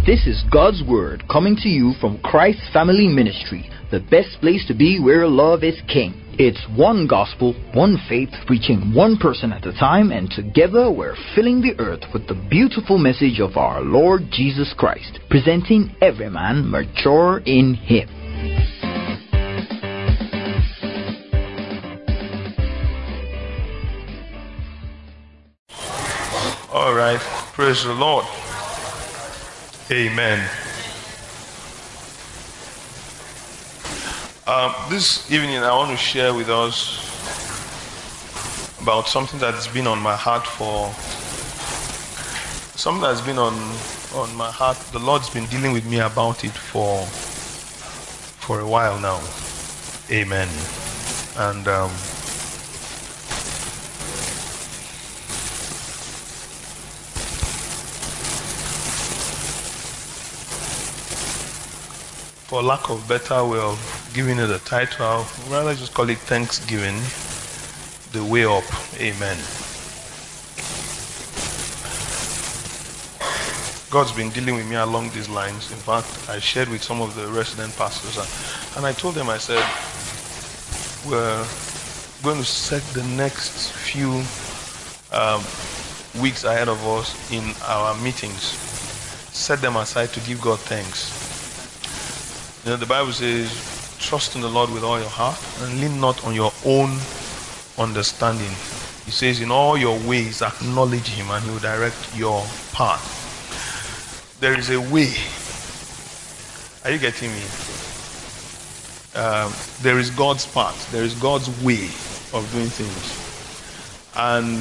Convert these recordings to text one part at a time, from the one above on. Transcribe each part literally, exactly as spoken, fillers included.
This is God's Word coming to you from Christ Family Ministry, the best place to be where love is king. It's one gospel, one faith, reaching one person at a time, and together we're filling the earth with the beautiful message of our Lord Jesus Christ, presenting every man mature in Him. All right, praise the Lord. Amen. Um, this evening I want to share with us about something that's been on my heart for something that's been on on my heart. The Lord's been dealing with me about it for for a while now. Amen. And um, for lack of better way of giving it a title, I'll rather just call it Thanksgiving, the way up. Amen. God's been dealing with me along these lines. In fact, I shared with some of the resident pastors, and, and I told them, I said, we're going to set the next few um, weeks ahead of us in our meetings. Set them aside to give God thanks. You know, the Bible says, trust in the Lord with all your heart and lean not on your own understanding. It says, in all your ways acknowledge Him and He will direct your path. There is a way. Are you getting me? Um, there is God's path. There is God's way of doing things. And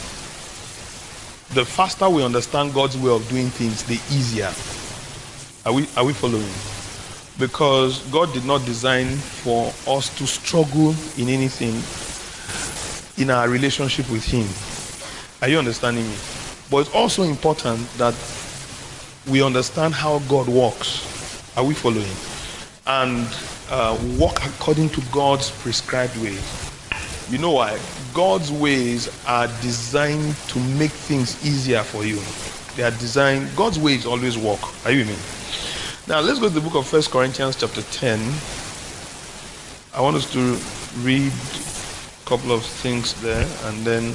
the faster we understand God's way of doing things, the easier. Are we, are we following? Because God did not design for us to struggle in anything in our relationship with Him. Are you understanding me? But it's also important that we understand how God works. Are we following? And uh, walk according to God's prescribed ways. You know why? God's ways are designed to make things easier for you. They are designed, God's ways always work. Are you with me? Now let's go to the book of First Corinthians chapter ten. I want us to read a couple of things there, and then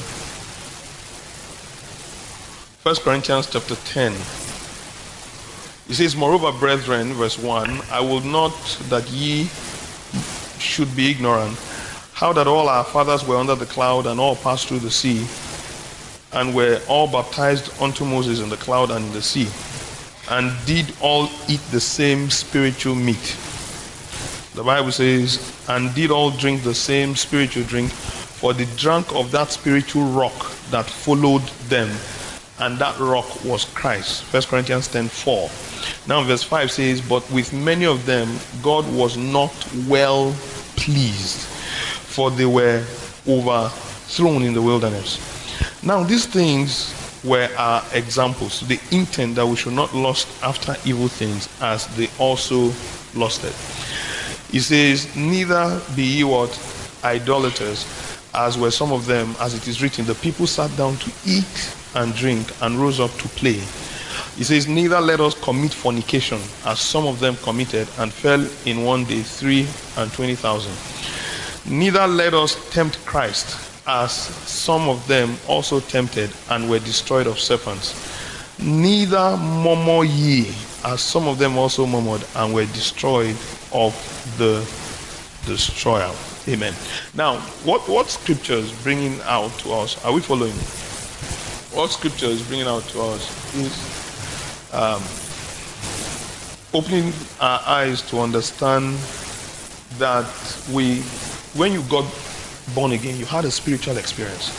First Corinthians chapter ten. It says, moreover, brethren, verse one, I will not that ye should be ignorant, how that all our fathers were under the cloud, and all passed through the sea, and were all baptized unto Moses in the cloud and in the sea, and did all eat the same spiritual meat. The Bible says, and did all drink the same spiritual drink, for they drank of that spiritual rock that followed them, and that rock was Christ. First Corinthians ten four. Now verse five says, but with many of them God was not well pleased, for they were overthrown in the wilderness. Now these things were our examples, the intent that we should not lust after evil things as they also lusted. He says, neither be ye what? Idolaters, as were some of them, as it is written, the people sat down to eat and drink and rose up to play. He says, neither let us commit fornication, as some of them committed and fell in one day three and twenty thousand. Neither let us tempt Christ, as some of them also tempted and were destroyed of serpents. Neither murmur ye, as some of them also murmured and were destroyed of the destroyer. Amen. Now, what, what scripture is bringing out to us? Are we following? What scripture is bringing out to us is um, opening our eyes to understand that we, when you got born again, you had a spiritual experience.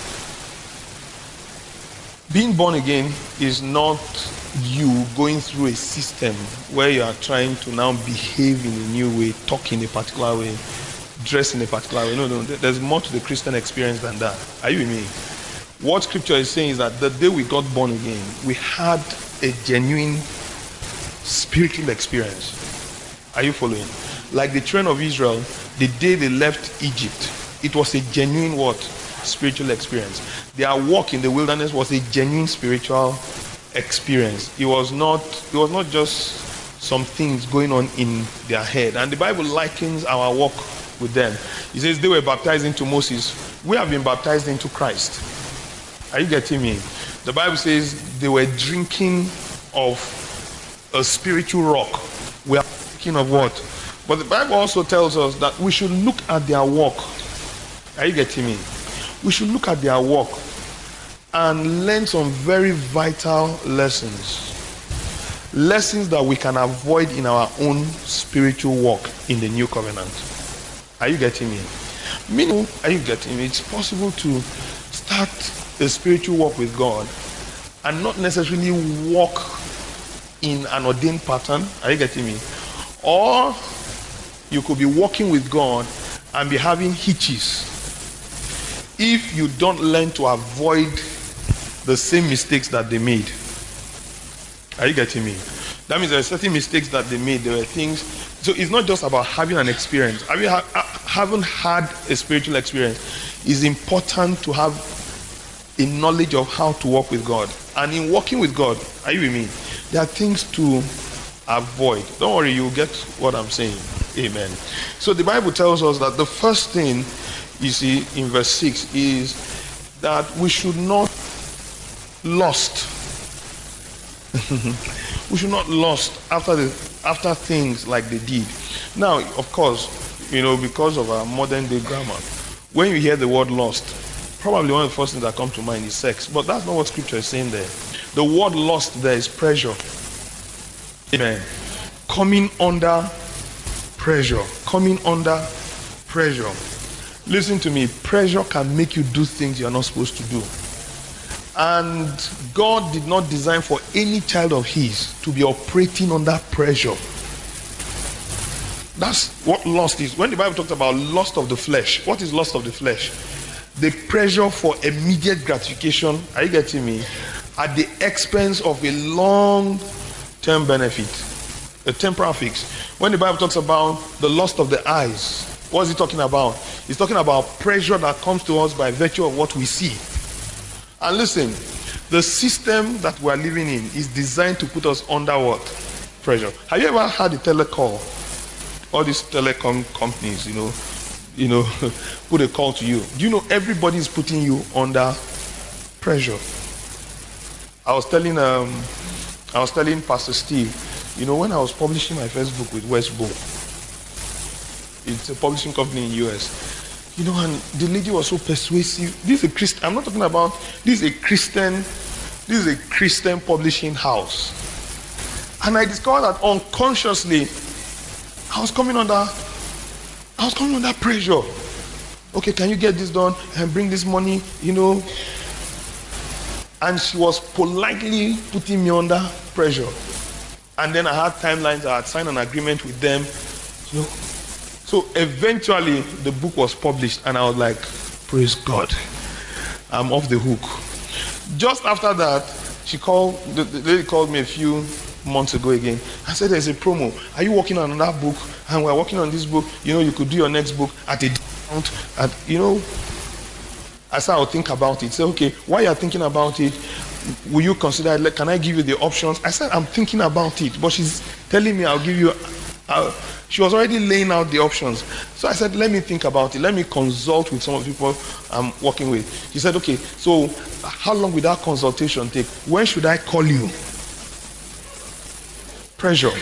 Being born again is not you going through a system where you are trying to now behave in a new way, talk in a particular way, dress in a particular way. No, no, there's more to the Christian experience than that. Are you with me? What scripture is saying is that the day we got born again, we had a genuine spiritual experience. Are you following? Like the children of Israel, the day they left Egypt, it was a genuine what? Spiritual experience. Their walk in the wilderness was a genuine spiritual experience. It was not, it was not just some things going on in their head. And the Bible likens our walk with them. It says they were baptized into Moses. We have been baptized into Christ. Are you getting me? The Bible says they were drinking of a spiritual rock. We are thinking of what? But the Bible also tells us that we should look at their walk. Are you getting me? We should look at their walk and learn some very vital lessons. Lessons that we can avoid in our own spiritual walk in the new covenant. Are you getting me? Meaning, are you getting me? It's possible to start a spiritual walk with God and not necessarily walk in an ordained pattern. Are you getting me? Or you could be walking with God and be having hitches if you don't learn to avoid the same mistakes that they made. Are you getting me? That means there are certain mistakes that they made. There were things. So it's not just about having an experience. Have you ha- haven't had a spiritual experience? It's important to have a knowledge of how to walk with God. And in walking with God, are you with me? There are things to avoid. Don't worry, you'll get what I'm saying. Amen. So the Bible tells us that the first thing you see in verse six is that we should not lust. We should not lust after the after things like they did. Now, of course, you know, because of our modern day grammar, when you hear the word lust, probably one of the first things that come to mind is sex. But that's not what Scripture is saying there. The word lust there is pressure. Amen. Coming under pressure. Coming under pressure. Listen to me. Pressure can make you do things you're not supposed to do. And God did not design for any child of his to be operating under pressure. That's what lust is. When the Bible talks about lust of the flesh, what is lust of the flesh? The pressure for immediate gratification, are you getting me? At the expense of a long-term benefit, a temporal fix. When the Bible talks about the lust of the eyes, what is it talking about? It's talking about pressure that comes to us by virtue of what we see. And listen, the system that we're living in is designed to put us under what? Pressure. Have you ever had a telecall? All these telecom companies, you know, you know, put a call to you. Do you know everybody is putting you under pressure? I was telling um, I was telling Pastor Steve, you know, when I was publishing my first book with Westbow, it's a publishing company in U S. You know, and the lady was so persuasive. This is a Christian. I'm not talking about this is a Christian. This is a Christian publishing house. And I discovered that unconsciously, I was coming under. I was coming under pressure. Okay, can you get this done and bring this money? You know. And she was politely putting me under pressure. And then I had timelines. I had signed an agreement with them. You know. So eventually the book was published and I was like, praise God, I'm off the hook. Just after that, she called, the, the lady called me a few months ago again. I said, there's a promo. Are you working on another book? And we're working on this book. You know, you could do your next book at a discount. At, you know, I said, I'll think about it. Say, okay, while you're thinking about it, will you consider, like, can I give you the options? I said, I'm thinking about it. But she's telling me I'll give you, I'll, she was already laying out the options. So I said, let me think about it. Let me consult with some of the people I'm working with. She said, okay, so how long will that consultation take? When should I call you? Pressure.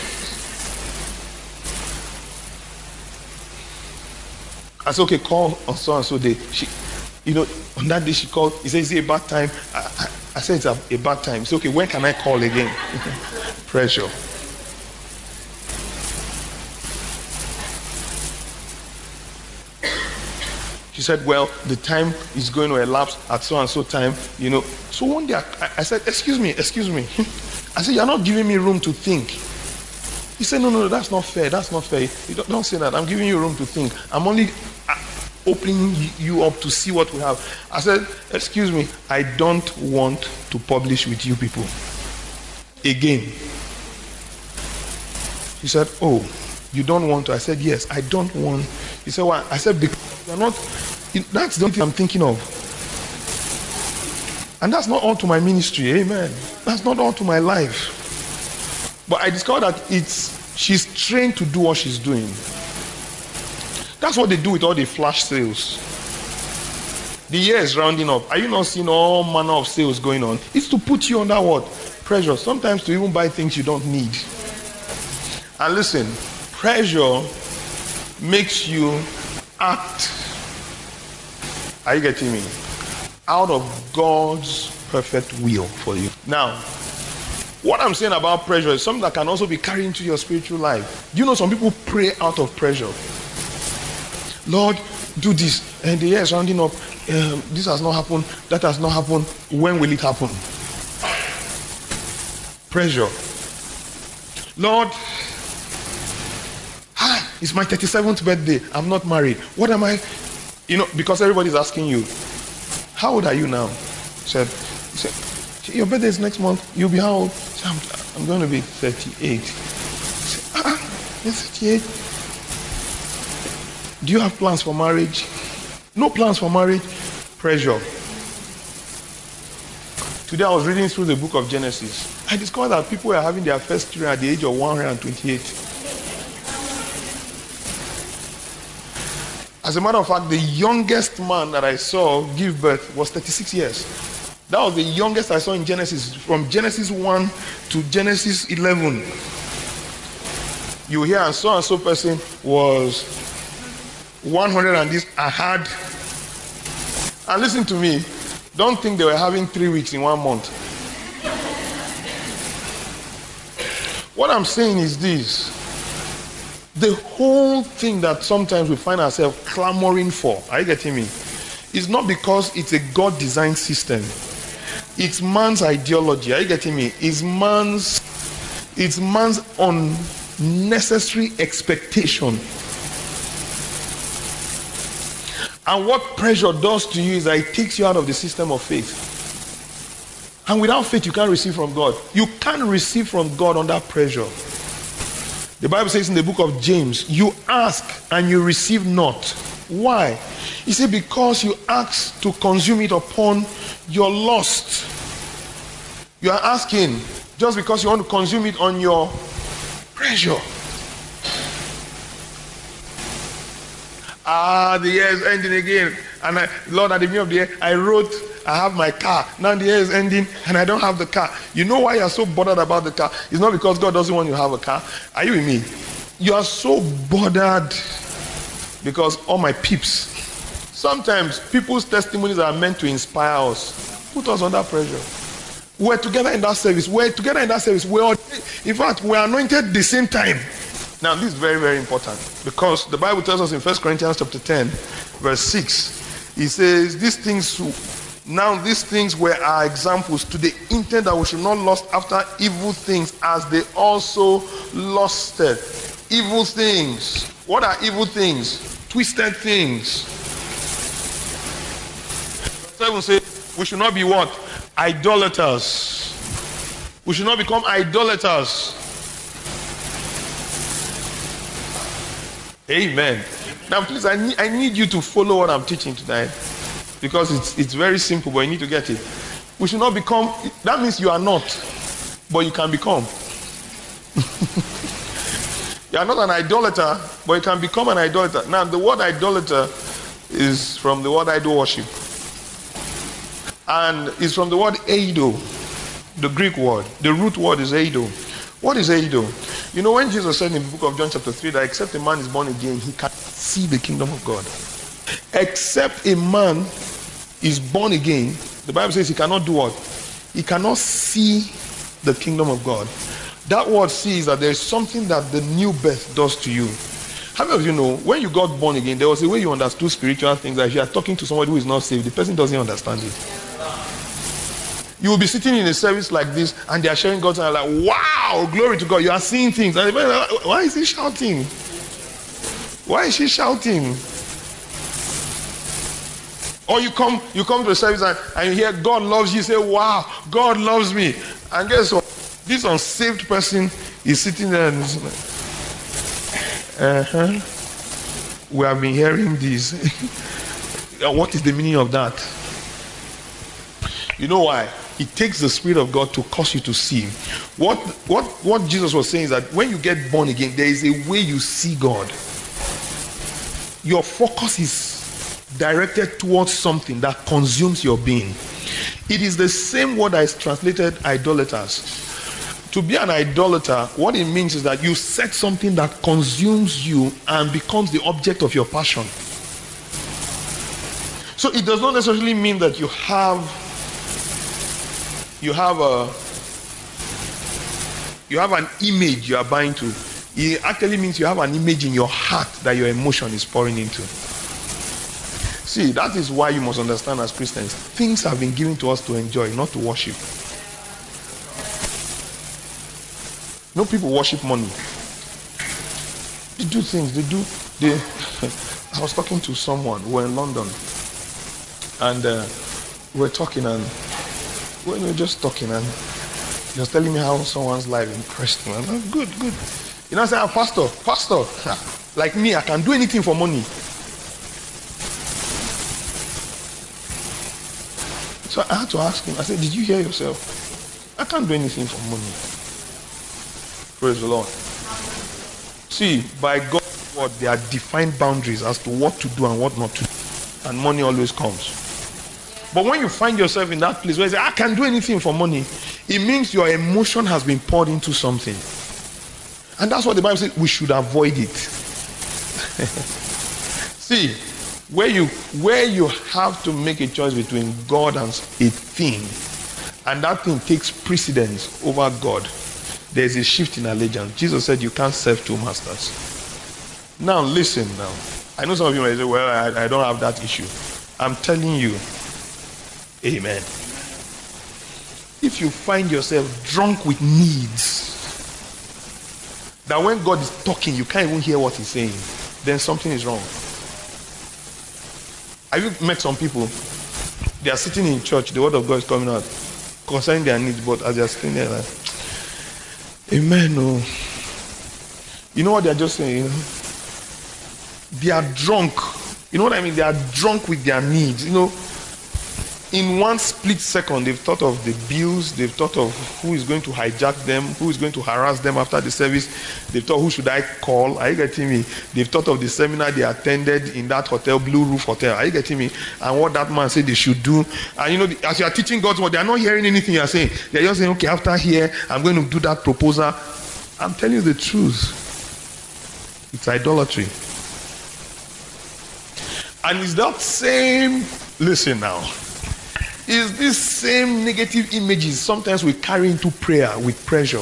I said, okay, call on so and so day. She, you know, on that day she called. He said, is it a bad time? I, I, I said, it's a, a bad time. He said, okay, when can I call again? Pressure. She said, well, the time is going to elapse at so and so time, you know. So one day I, I said, excuse me, excuse me. I said, you're not giving me room to think. He said, no, no, that's not fair. That's not fair. You don't, don't say that. I'm giving you room to think. I'm only opening you up to see what we have. I said, excuse me, I don't want to publish with you people again. He said, oh, you don't want to? I said, yes, I don't want. He said, why? I said, because you're not, that's the only thing I'm thinking of. And that's not all to my ministry. Amen. That's not all to my life. But I discovered that it's she's trained to do what she's doing. That's what they do with all the flash sales. The year is rounding up. Are you not seeing all manner of sales going on? It's to put you under what? Pressure. Sometimes to even buy things you don't need. And listen, pressure makes you act. Are you getting me? Out of God's perfect will for you. Now, what I'm saying about pressure is something that can also be carried into your spiritual life. Do you know some people pray out of pressure? Lord, do this. And the year is rounding up. Um, this has not happened. That has not happened. When will it happen? Pressure. Lord, hi, it's my thirty-seventh birthday. I'm not married. What am I? You know, because everybody's asking you, how old are you now? He said, he said, your birthday is next month. You'll be how old? Said, I'm, I'm going to be thirty-eight. He said, ah, you're thirty-eight. Do you have plans for marriage? No plans for marriage. Pressure. Today I was reading through the book of Genesis. I discovered that people were having their first children at the age of one hundred twenty-eight. As a matter of fact, the youngest man that I saw give birth was thirty-six years. That was the youngest I saw in Genesis. From Genesis one to Genesis eleven. You hear, and so and so person was one hundred and this I had. And listen to me, don't think they were having three weeks in one month. What I'm saying is this: the whole thing that sometimes we find ourselves clamoring for, are you getting me? It's not because it's a God-designed system. It's man's ideology, are you getting me? It's man's, it's man's unnecessary expectation. And what pressure does to you is that it takes you out of the system of faith. And without faith, you can't receive from God. You can't receive from God under pressure. The Bible says in the book of James, you ask and you receive not. Why? He said, because you ask to consume it upon your lust. You are asking just because you want to consume it on your pressure. Ah, the year is ending again. And I, Lord, at the beginning of the year, I wrote, I have my car. Now the year is ending and I don't have the car. You know why you're so bothered about the car? It's not because God doesn't want you to have a car. Are you with me? You are so bothered because all my peeps. Sometimes people's testimonies are meant to inspire us. Put us under pressure. We're together in that service. We're together in that service. We're all, in fact, we're anointed at the same time. Now, this is very, very important because the Bible tells us in First Corinthians chapter ten, verse six, it says, these things, now these things were our examples to the intent that we should not lust after evil things as they also lusted. Evil things. What are evil things? Twisted things. Verse seven says, we should not be what? Idolaters. We should not become idolaters. Amen. Now, please, I need, I need you to follow what I'm teaching tonight because it's, it's very simple, but you need to get it. We should not become, that means you are not, but you can become. You are not an idolater, but you can become an idolater. Now, the word idolater is from the word idol worship. And it's from the word eido, the Greek word. The root word is eido. What is eido? You know, when Jesus said in the book of John chapter three that except a man is born again, he can't see the kingdom of God. Except a man is born again, the Bible says he cannot do what? He cannot see the kingdom of God. That word see is that there is something that the new birth does to you. How many of you know, when you got born again, there was a way you understood spiritual things that if you are talking to somebody who is not saved, the person doesn't understand it. You will be sitting in a service like this and they are sharing God's and like, wow, glory to God. You are seeing things. And like, why is he shouting? Why is she shouting? Or you come you come to a service and, and you hear God loves you. You say, wow, God loves me. And guess what? This unsaved person is sitting there and is like, uh-huh. We have been hearing this. What is the meaning of that? You know why? It takes the Spirit of God to cause you to see. What, what, what Jesus was saying is that when you get born again, there is a way you see God. Your focus is directed towards something that consumes your being. It is the same word that is translated idolaters. To be an idolater, what it means is that you set something that consumes you and becomes the object of your passion. So it does not necessarily mean that you have you have a you have an image you are buying to. It actually means you have an image in your heart that your emotion is pouring into. See, that is why you must understand as Christians, things have been given to us to enjoy, not to worship. No, people worship money. They do things, they do. They. I was talking to someone who were in London, and uh, we were talking, and we were just talking, and he was telling me how someone's life impressed him. I'm like, good, good. You know, I said, Pastor, Pastor, like me, I can do anything for money. So I had to ask him, I said, did you hear yourself? I can't do anything for money. Praise the Lord. See, by God's word, there are defined boundaries as to what to do and what not to do. And money always comes. But when you find yourself in that place where you say, I can do anything for money, it means your emotion has been poured into something. And that's what the Bible says, we should avoid it. See, where you where you have to make a choice between God and a thing, and that thing takes precedence over God, there's a shift in allegiance. Jesus said you can't serve two masters. Now listen now. I know some of you might say, well, I, I don't have that issue. I'm telling you, amen. If you find yourself drunk with needs, that when God is talking, you can't even hear what he's saying, then something is wrong. Have you met some people? They are sitting in church, the word of God is coming out concerning their needs, but as they are sitting there like, amen. Oh. You know what they are just saying? You know? They are drunk. You know what I mean? They are drunk with their needs. You know, in one split second, they've thought of the bills. They've thought of who is going to hijack them, who is going to harass them after the service. They've thought, who should I call? Are you getting me? They've thought of the seminar they attended in that hotel, Blue Roof Hotel. Are you getting me? And what that man said they should do. And you know, as you are teaching God's word, they are not hearing anything you are saying. They are just saying, okay, after here, I'm going to do that proposal. I'm telling you the truth. It's idolatry. And it's that same, listen now, is this same negative images sometimes we carry into prayer with pressure.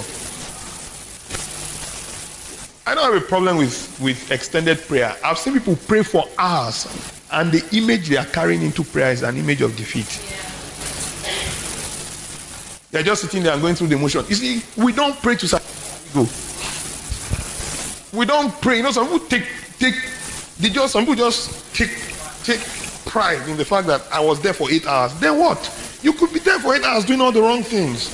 I don't have a problem with, with extended prayer. I've seen people pray for hours and the image they are carrying into prayer is an image of defeat. They're just sitting there and going through the motion. You see, we don't pray to go. We don't pray. You know, some people take, take, they just, some people just take, take pride in the fact that I was there for eight hours. Then what? You could be there for eight hours doing all the wrong things.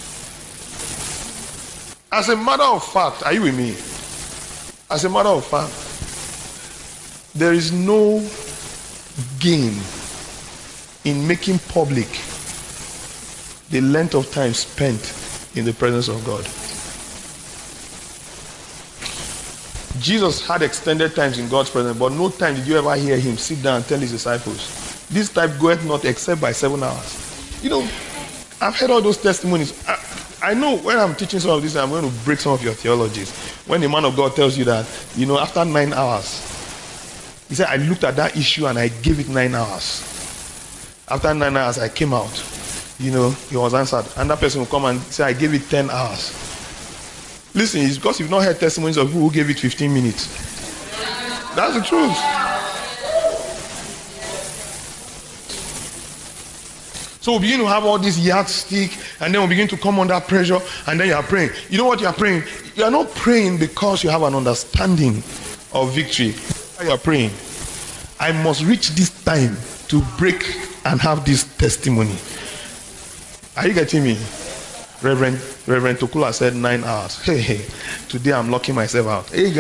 As a matter of fact, are you with me? As a matter of fact, there is no gain in making public the length of time spent in the presence of God. Jesus had extended times in God's presence, but no time did you ever hear him sit down and tell his disciples, this type goeth not except by seven hours. You know, I've heard all those testimonies. I, I know when I'm teaching some of this, I'm going to break some of your theologies. When the man of God tells you that, you know, after nine hours, he said, I looked at that issue and I gave it nine hours. After nine hours, I came out. You know, he was answered. And that person will come and say, I gave it ten hours. Listen, it's because you've not heard testimonies of people who gave it fifteen minutes. That's the truth. So we begin to have all this yardstick, and then we begin to come under pressure, and then you are praying. You know what you are praying? You are not praying because you have an understanding of victory. You are praying, I must reach this time to break and have this testimony. Are you getting me? Reverend Reverend Tokula said nine hours. Hey, hey, today I'm locking myself out. You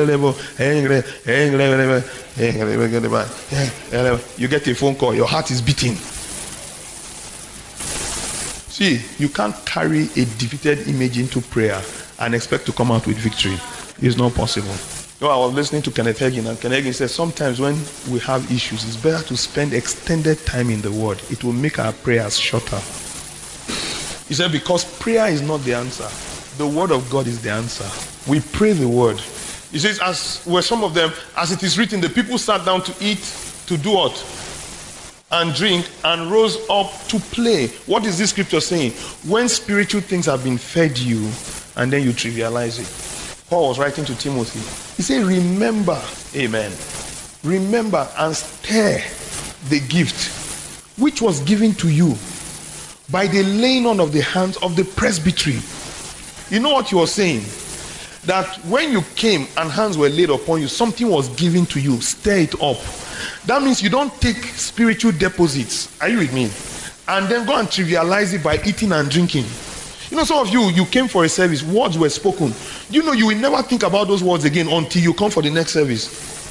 get a phone call, your heart is beating. See, you can't carry a defeated image into prayer and expect to come out with victory. It's not possible. You know, I was listening to Kenneth Hagin, and Kenneth Hagin says sometimes when we have issues, it's better to spend extended time in the Word. It will make our prayers shorter. He said because prayer is not the answer. The Word of God is the answer. We pray the Word. He says, as were some of them, as it is written, the people sat down to eat, to do what? And drink, and rose up to play. What is this scripture saying? When spiritual things have been fed you, and then you trivialize it. Paul was writing to Timothy. He said, remember, amen, remember and stir the gift which was given to you by the laying on of the hands of the presbytery. You know what he was saying? That when you came and hands were laid upon you, something was given to you. Stir it up. That means you don't take spiritual deposits. Are you with me? And then go and trivialize it by eating and drinking. You know, some of you, you came for a service, words were spoken. You know, you will never think about those words again until you come for the next service.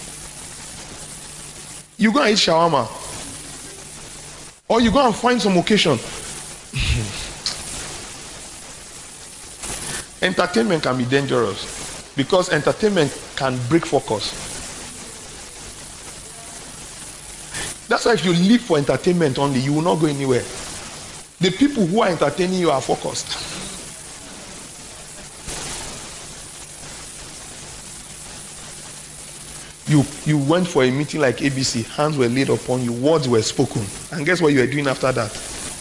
You go and eat shawarma. Or you go and find some occasion. Entertainment can be dangerous because entertainment can break focus. That's why if you live for entertainment only, you will not go anywhere. The people who are entertaining you are focused. You, you went for a meeting like A B C, hands were laid upon you, words were spoken. And guess what you were doing after that?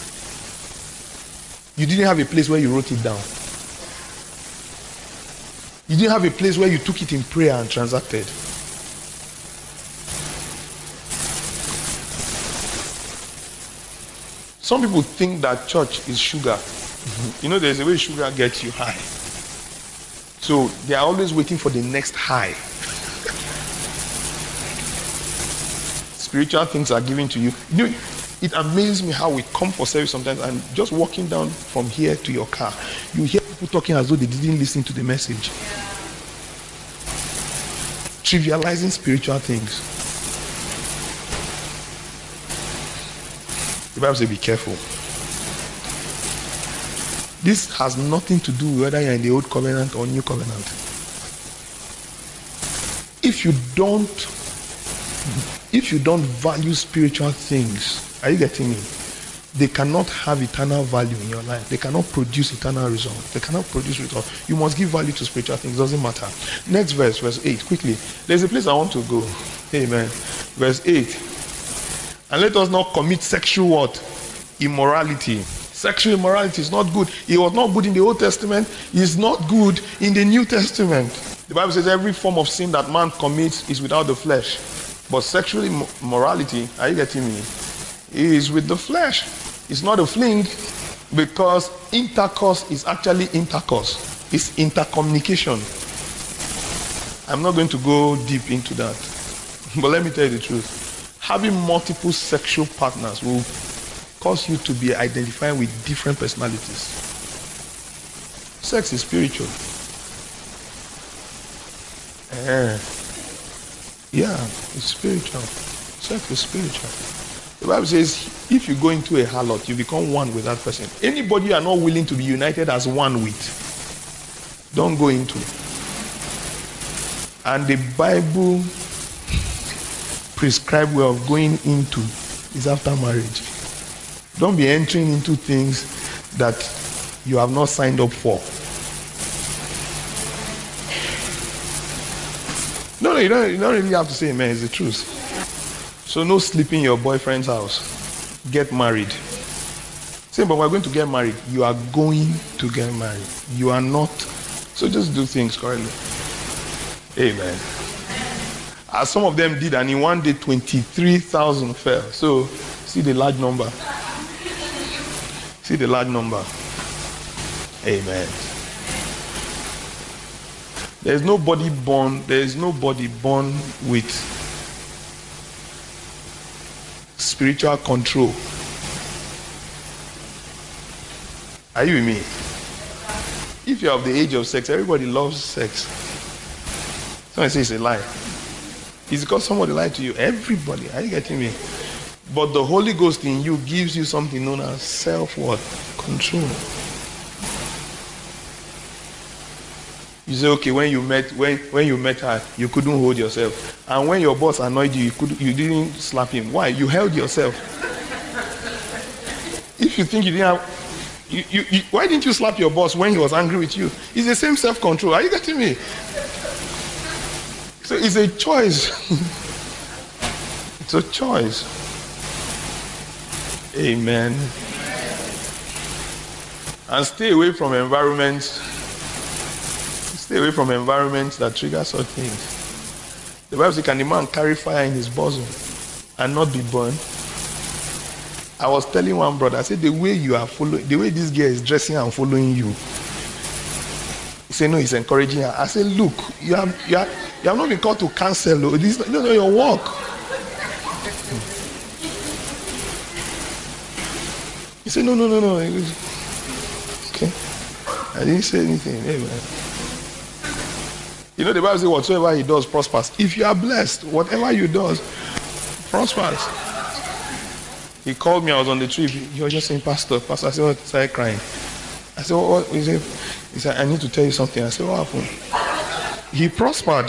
You didn't have a place where you wrote it down. You didn't have a place where you took it in prayer and transacted. Some people think that church is sugar. You know, there's a way sugar gets you high. So they are always waiting for the next high. Spiritual things are given to you. You know, it amazes me how we come for service sometimes and just walking down from here to your car, you hear people talking as though they didn't listen to the message. Trivializing spiritual things. The Bible says be careful. This has nothing to do with whether you're in the old covenant or new covenant. If you don't if you don't value spiritual things, are you getting me? They cannot have eternal value in your life. They cannot produce eternal results. They cannot produce results. You must give value to spiritual things. Doesn't matter. Next verse, verse eight. Quickly. There's a place I want to go. Amen. Verse eight. And let us not commit sexual what? Immorality. Sexual immorality is not good. It was not good in the Old Testament. It is not good in the New Testament. The Bible says every form of sin that man commits is without the flesh. But sexual immorality, are you getting me? Is with the flesh. It's not a fling, because intercourse is actually intercourse. It's intercommunication. I'm not going to go deep into that. But let me tell you the truth. Having multiple sexual partners will cause you to be identified with different personalities. Sex is spiritual. Uh, yeah, it's spiritual. Sex is spiritual. The Bible says, if you go into a harlot, you become one with that person. Anybody you are not willing to be united as one with, don't go into. And the Bible prescribed way of going into is after marriage. Don't be entering into things that you have not signed up for. No, no, you don't, you don't really have to say amen. It's the truth. So no sleeping in your boyfriend's house. Get married. Say, but we're going to get married. You are going to get married. You are not. So just do things correctly. Amen. As some of them did, and in one day twenty-three thousand fell. So see the large number. See the large number. Amen. There is nobody born. There is nobody born with spiritual control. Are you with me? If you're of the age of sex, everybody loves sex. Somebody say it's a lie. It's because somebody lied to you. Everybody. Are you getting me? But the Holy Ghost in you gives you something known as self-what? Control. You say, okay, when you met when, when you met her, you couldn't hold yourself. And when your boss annoyed you, you could you didn't slap him. Why? You held yourself. If you think you didn't have you, you, you, why didn't you slap your boss when he was angry with you? It's the same self-control. Are you getting me? So it's a choice. It's a choice. Amen. And stay away from environments. Stay away from environments that trigger such things. The Bible says, can a man carry fire in his bosom and not be burned? I was telling one brother, I said, the way you are following, the way this girl is dressing and following you. He said, no, he's encouraging her. I said, look, you have, you have, you have not been called to cancel. This is not your work. He said, no, no, no, no. Okay. I didn't say anything. Amen. You know, the Bible says, whatsoever he does prospers. If you are blessed, whatever you do prospers. He called me, I was on the trip. He was just saying, Pastor, Pastor, I said, what? He started crying. I said, what? He said, he said, I need to tell you something. I said, what happened? He prospered.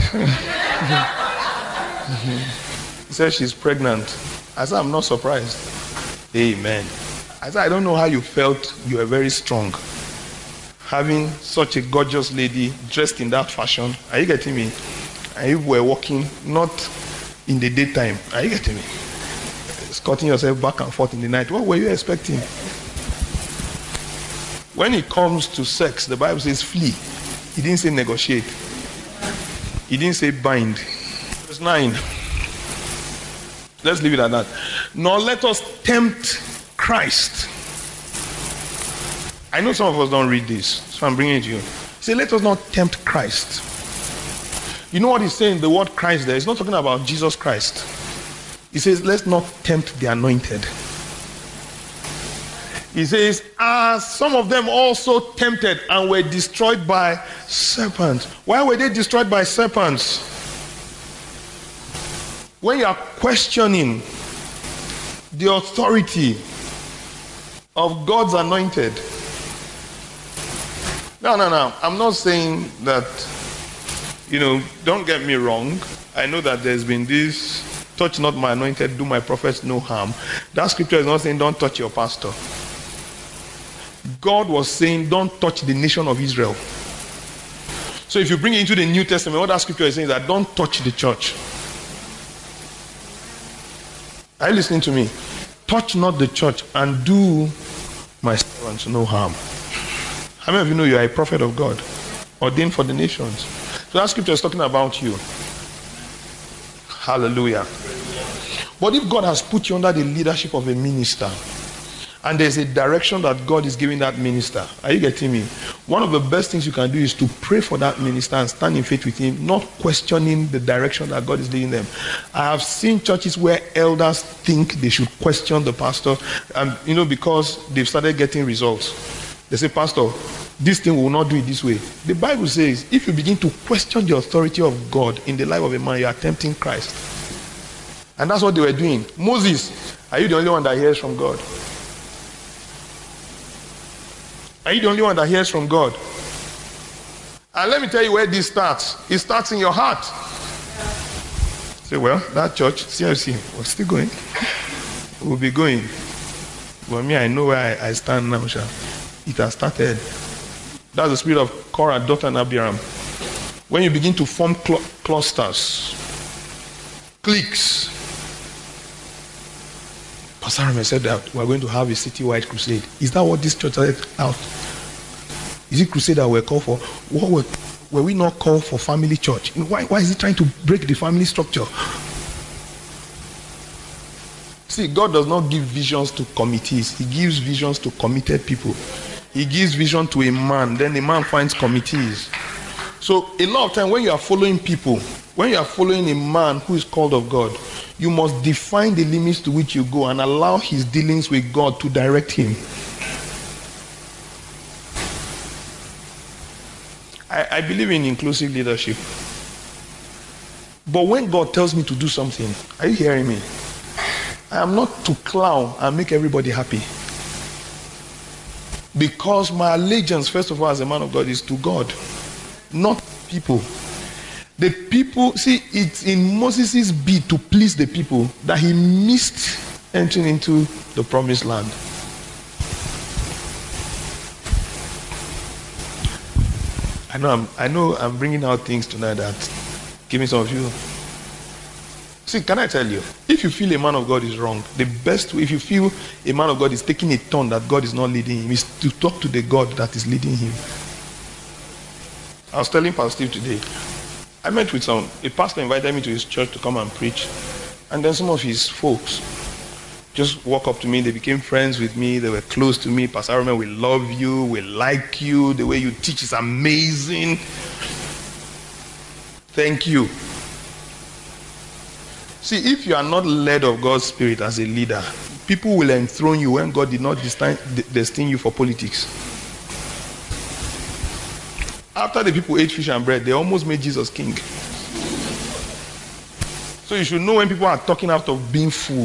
He said, she's pregnant. I said, I'm not surprised. Amen. I said, I don't know how you felt. You were very strong. Having such a gorgeous lady dressed in that fashion. Are you getting me? And you were walking not in the daytime. Are you getting me? Escorting yourself back and forth in the night. What were you expecting? When it comes to sex, the Bible says flee. It didn't say negotiate. It didn't say bind. Verse nine. Let's leave it at that. Nor let us tempt Christ. I know some of us don't read this, so I'm bringing it to you. Say, let us not tempt Christ. You know what he's saying? The word Christ there is not talking about Jesus Christ. He says, let's not tempt the anointed. He says, as some of them also tempted and were destroyed by serpents. Why were they destroyed by serpents? When you are questioning the authority of God's anointed. No, no, no. I'm not saying that, you know, don't get me wrong. I know that there's been this, touch not my anointed, do my prophets no harm. That scripture is not saying don't touch your pastor. God was saying don't touch the nation of Israel. So if you bring it into the New Testament, what that scripture is saying is that don't touch the church. Are you listening to me? Touch not the church and do my servants no harm. How many of you know you are a prophet of God, ordained for the nations? So that scripture is talking about you. Hallelujah. But if God has put you under the leadership of a minister, and there's a direction that God is giving that minister, are you getting me? One of the best things you can do is to pray for that minister and stand in faith with him, not questioning the direction that God is leading them. I have seen churches where elders think they should question the pastor, and you know, because they've started getting results. They say, Pastor, this thing will not do it this way. The Bible says, if you begin to question the authority of God in the life of a man, you are tempting Christ. And that's what they were doing. Moses, are you the only one that hears from God? Are you the only one that hears from God? And let me tell you where this starts. It starts in your heart. Say, well, that church, C F C, we're still going. We'll be going. But me, I know where I, I stand now, Sha. It has started. That's the spirit of Korah, Dathan, and Abiram. When you begin to form cl- clusters, cliques. Pastor Rame said that we're going to have a city-wide crusade. Is that what this church said out? Is it crusade that we're called for? What were, were we not called for family church? Why, why is he trying to break the family structure? See, God does not give visions to committees. He gives visions to committed people. He gives vision to a man, then the man finds committees. So a lot of time when you are following people, when you are following a man who is called of God, you must define the limits to which you go and allow his dealings with God to direct him. I, I believe in inclusive leadership. But when God tells me to do something, are you hearing me? I am not to clown and make everybody happy. Because my allegiance, first of all, as a man of God, is to God, not people. The people, see, it's in Moses' bid to please the people that he missed entering into the promised land. I know I'm, I know I'm bringing out things tonight that give me some of you. See, can I tell you, if you feel a man of God is wrong, the best way, if you feel a man of God is taking a turn that God is not leading him, is to talk to the God that is leading him. I was telling Pastor Steve today, I met with some, a pastor invited me to his church to come and preach, and then some of his folks just walk up to me, they became friends with me, they were close to me. Pastor Aaron, we love you, we like you, the way you teach is amazing. Thank you. See, if you are not led of God's Spirit as a leader, people will enthrone you when God did not destine you for politics. After the people ate fish and bread, they almost made Jesus king. So you should know when people are talking out of being full.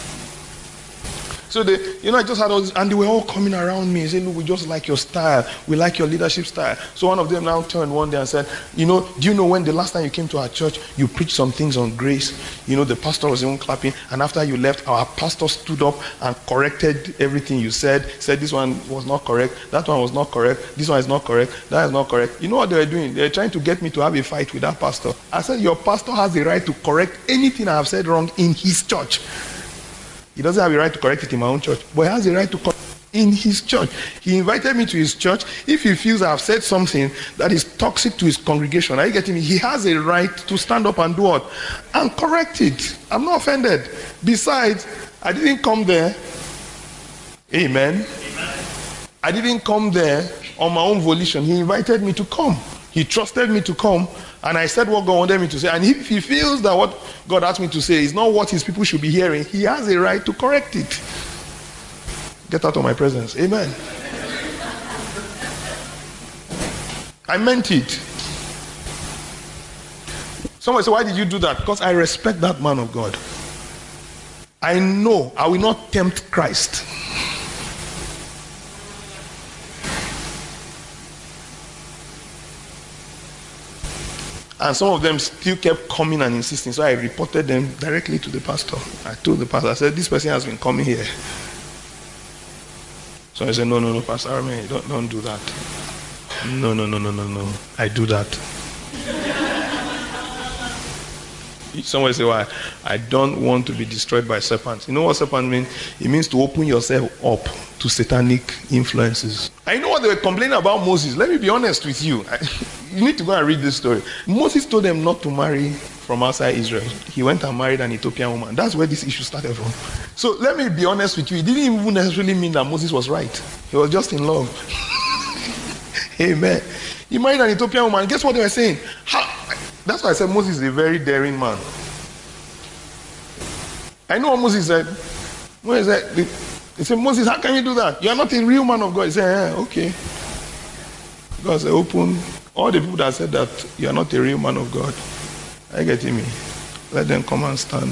So they, you know, I just had all this, and they were all coming around me and saying, look, we just like your style. We like your leadership style. So one of them now turned one day and said, you know, do you know when the last time you came to our church, you preached some things on grace? You know, the pastor was even clapping. And after you left, our pastor stood up and corrected everything you said. Said this one was not correct. That one was not correct. This one is not correct. That is not correct. You know what they were doing? They were trying to get me to have a fight with that pastor. I said, your pastor has the right to correct anything I have said wrong in his church. He doesn't have a right to correct it in my own church, but he has a right to correct it in his church. He invited me to his church. If he feels I have said something that is toxic to his congregation, are you getting me? He has a right to stand up and do what? And correct it. I'm not offended. Besides, I didn't come there. Amen. Amen. I didn't come there on my own volition. He invited me to come. He trusted me to come. And I said what God wanted me to say. And if he feels that what God asked me to say is not what his people should be hearing, he has a right to correct it. Get out of my presence. Amen. I meant it. Someone say, why did you do that? Because I respect that man of God. I know I will not tempt Christ. And some of them still kept coming and insisting. So I reported them directly to the pastor. I told the pastor, I said, this person has been coming here. So I said, no, no, no, Pastor Armin, don't, don't do that. No, no, no, no, no, no. I do that. Someone say, why? I don't want to be destroyed by serpents. You know what serpent means? It means to open yourself up to satanic influences. I know what they were complaining about Moses. Let me be honest with you. I, you need to go and read this story. Moses told them not to marry from outside Israel. He went and married an Ethiopian woman. That's where this issue started from. So let me be honest with you. It didn't even necessarily mean that Moses was right. He was just in love. Amen. He married an Ethiopian woman. Guess what they were saying? How? That's why I said Moses is a very daring man. I know what Moses said. What is that? They said, Moses, how can you do that? You are not a real man of God. He said, yeah, okay. God said, open. All the people that said that you are not a real man of God, are you getting me? Let them come and stand.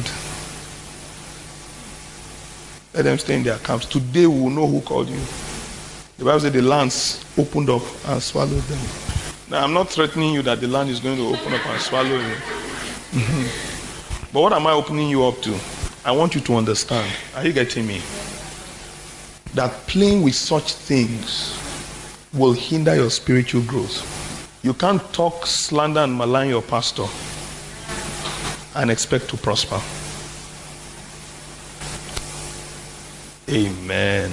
Let them stay in their camps. Today we will know who called you. The Bible said the lands opened up and swallowed them. Now, I'm not threatening you that the land is going to open up and swallow you. But what am I opening you up to? I want you to understand. Are you getting me? That playing with such things will hinder your spiritual growth. You can't talk, slander, and malign your pastor and expect to prosper. Amen.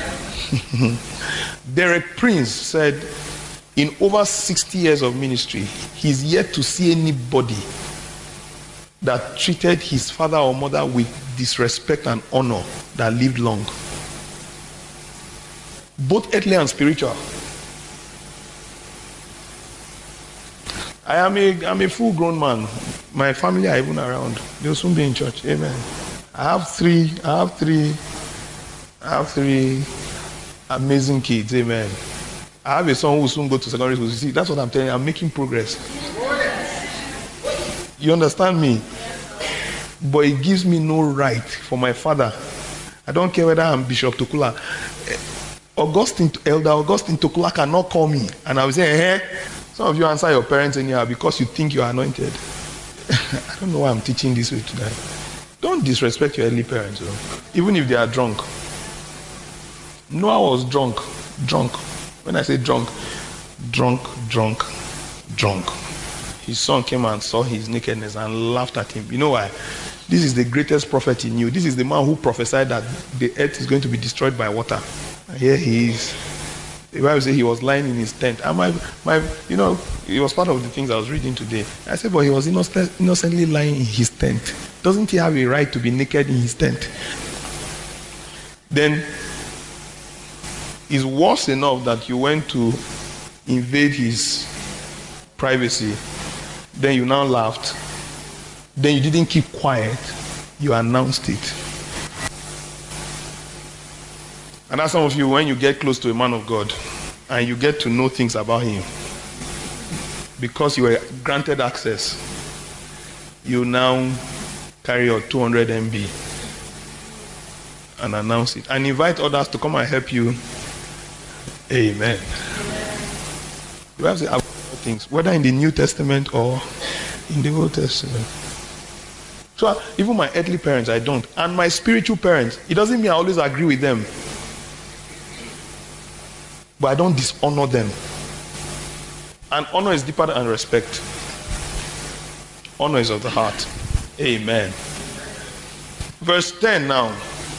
Derek Prince said, in over sixty years of ministry, he's yet to see anybody that treated his father or mother with disrespect and honor that lived long. Both earthly and spiritual. I am a, I'm a full-grown man. My family are even around. They'll soon be in church. Amen. I have three, I have three, I have three amazing kids. Amen. I have a son who will soon go to secondary school. You see, that's what I'm telling you. I'm making progress. You understand me? But it gives me no right for my father. I don't care whether I'm Bishop Tukula. Augustine, Elder Augustine Tokula cannot call me. And I will say, eh? Some of you answer your parents anyhow because you think you are anointed. I don't know why I'm teaching this way today. Don't disrespect your early parents, though, even if they are drunk. Noah was drunk. Drunk. When I say drunk, drunk, drunk, drunk. His son came and saw his nakedness and laughed at him. You know why? This is the greatest prophet he knew. This is the man who prophesied that the earth is going to be destroyed by water. And here he is. The Bible says he was lying in his tent. And my, my, you know, it was part of the things I was reading today. I said, but he was innocent, innocently lying in his tent. Doesn't he have a right to be naked in his tent? Then it's worse enough that you went to invade his privacy. Then you now laughed. Then you didn't keep quiet. You announced it. And that's some of you, when you get close to a man of God and you get to know things about him, because you were granted access, you now carry your two hundred M B and announce it and invite others to come and help you. Amen. You have to say things, whether in the New Testament or in the Old Testament. So even my earthly parents, I don't. And my spiritual parents, it doesn't mean I always agree with them. But I don't dishonor them. And honor is deeper than respect. Honor is of the heart. Amen. Verse ten now.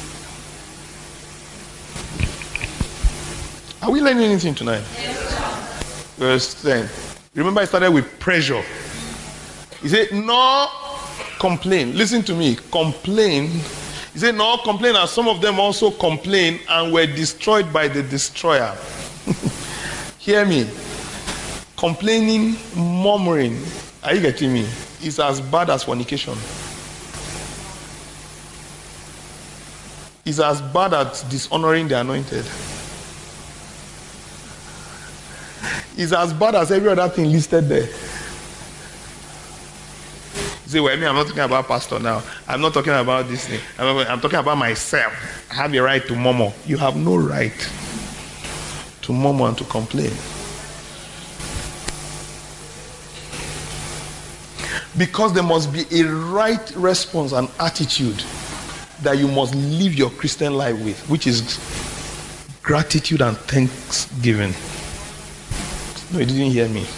Are we learning anything tonight? Yes. Verse ten. Remember I started with pressure. He said, no complain. Listen to me. Complain. He said, no complain, as some of them also complained and were destroyed by the destroyer. Hear me. Complaining, murmuring, are you getting me? Is as bad as fornication. Is as bad as dishonoring the anointed. Is as bad as every other thing listed there. You say, well, I mean, I'm not talking about pastor now. I'm not talking about this thing. I'm, I'm talking about myself. I have a right to murmur. You have no right to murmur and to complain. Because there must be a right response and attitude that you must live your Christian life with, which is gratitude and thanksgiving. No, you didn't hear me.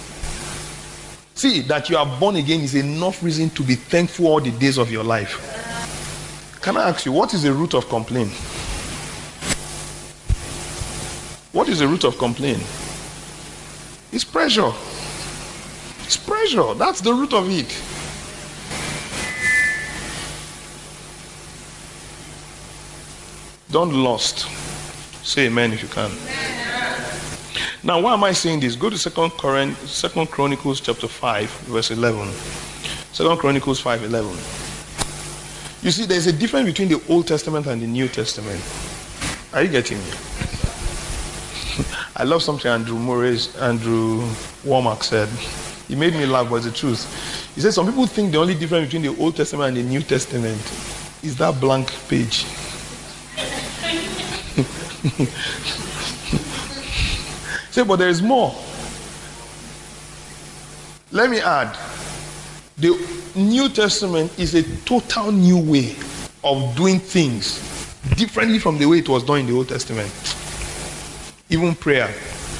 See, that you are born again is enough reason to be thankful all the days of your life. Can I ask you, what is the root of complaint? What is the root of complaint? It's pressure. It's pressure. That's the root of it. Don't lust. Say amen if you can. Now, why am I saying this? Go to Second Chronicles chapter five, verse eleven. Second Chronicles five, eleven. You see, there's a difference between the Old Testament and the New Testament. Are you getting me? I love something Andrew Murray's, Andrew Womack said. He made me laugh, but it's the truth. He said some people think the only difference between the Old Testament and the New Testament is that blank page. Say, but there is more. Let me add, the New Testament is a total new way of doing things differently from the way it was done in the Old Testament. Even prayer.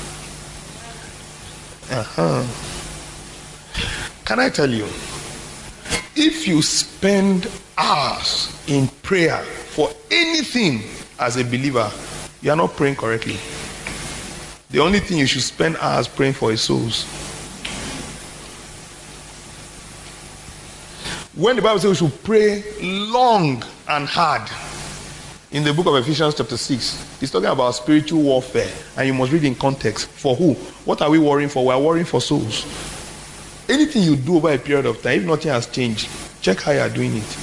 Uh-huh. Can I tell you, if you spend hours in prayer for anything as a believer, you are not praying correctly. The only thing you should spend hours praying for is souls. When the Bible says we should pray long and hard, in the book of Ephesians chapter six, it's talking about spiritual warfare, and you must read in context. For who? What are we worrying for? We are worrying for souls. Anything you do over a period of time, if nothing has changed, check how you are doing it.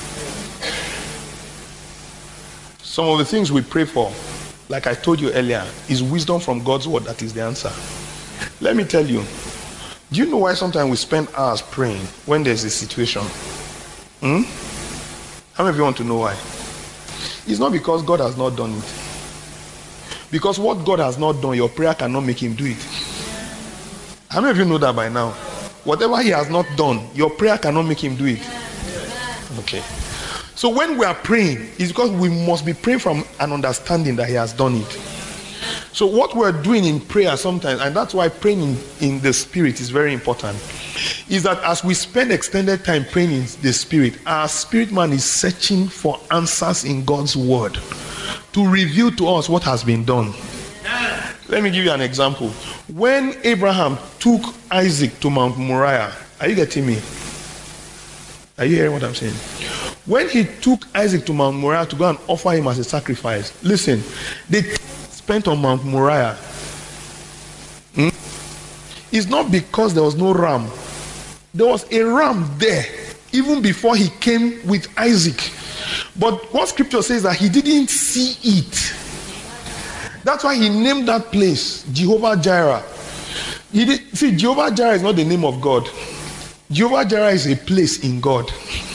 Some of the things we pray for, like I told you earlier, is wisdom from God's word that is the answer. Let me tell you, do you know why sometimes we spend hours praying when there's a situation? Hmm? How many of you want to know why? It's not because God has not done it. Because what God has not done, your prayer cannot make him do it. How many of you know that by now? Whatever he has not done, your prayer cannot make him do it. Okay. So when we are praying, it's because we must be praying from an understanding that he has done it. So what we're doing in prayer sometimes, and that's why praying in, in the spirit is very important, is that as we spend extended time praying in the spirit, our spirit man is searching for answers in God's word to reveal to us what has been done. Let me give you an example. When Abraham took Isaac to Mount Moriah, are you getting me? Are you hearing what I'm saying? When he took Isaac to Mount Moriah to go and offer him as a sacrifice, listen, they spent on Mount Moriah. Hmm? It's not because there was no ram. There was a ram there even before he came with Isaac. But what scripture says that he didn't see it. That's why he named that place Jehovah Jireh. He did, see, Jehovah Jireh is not the name of God. Jehovah Jireh is a place in God.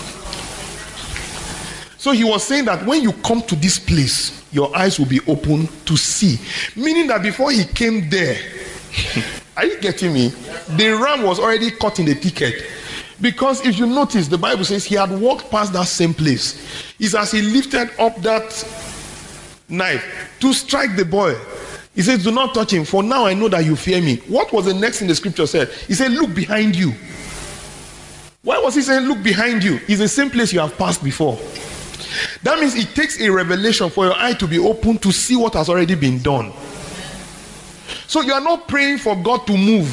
So he was saying that when you come to this place, your eyes will be open to see. Meaning that before he came there, are you getting me? The ram was already caught in the thicket. Because if you notice, the Bible says he had walked past that same place. It's as he lifted up that knife to strike the boy. He says, do not touch him, for now I know that you fear me. What was the next thing the scripture said? He said, look behind you. Why was he saying look behind you? It's the same place you have passed before. That means it takes a revelation for your eye to be open to see what has already been done. So you are not praying for God to move.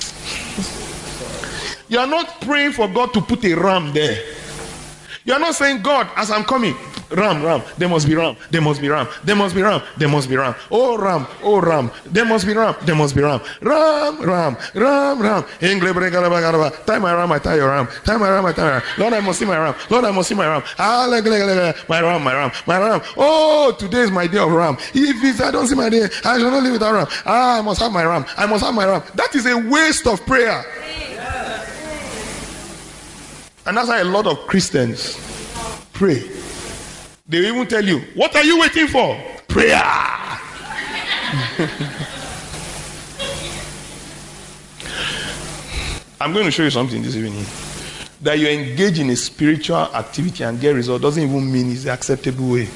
You are not praying for God to put a ram there. You are not saying, God, as I'm coming, ram, ram, there must be ram, there must be ram, there must be ram, there must be ram. Oh ram, oh ram, there must be ram, there must be ram. Ram, ram, ram, ram. Tie my ram, I tie your ram. Tie my ram, I tie your ram. Lord, I must see my ram. Lord, I must see my ram. Ah, my ram, my ram, my ram. Oh, today is my day of ram. If it's, I don't see my day, I shall not live without ram. Ah, I must have my ram. I must have my ram. That is a waste of prayer. And that's why a lot of Christians pray. They will even tell you, what are you waiting for? Prayer. I'm going to show you something this evening. That you engage in a spiritual activity and get results doesn't even mean it's the acceptable way.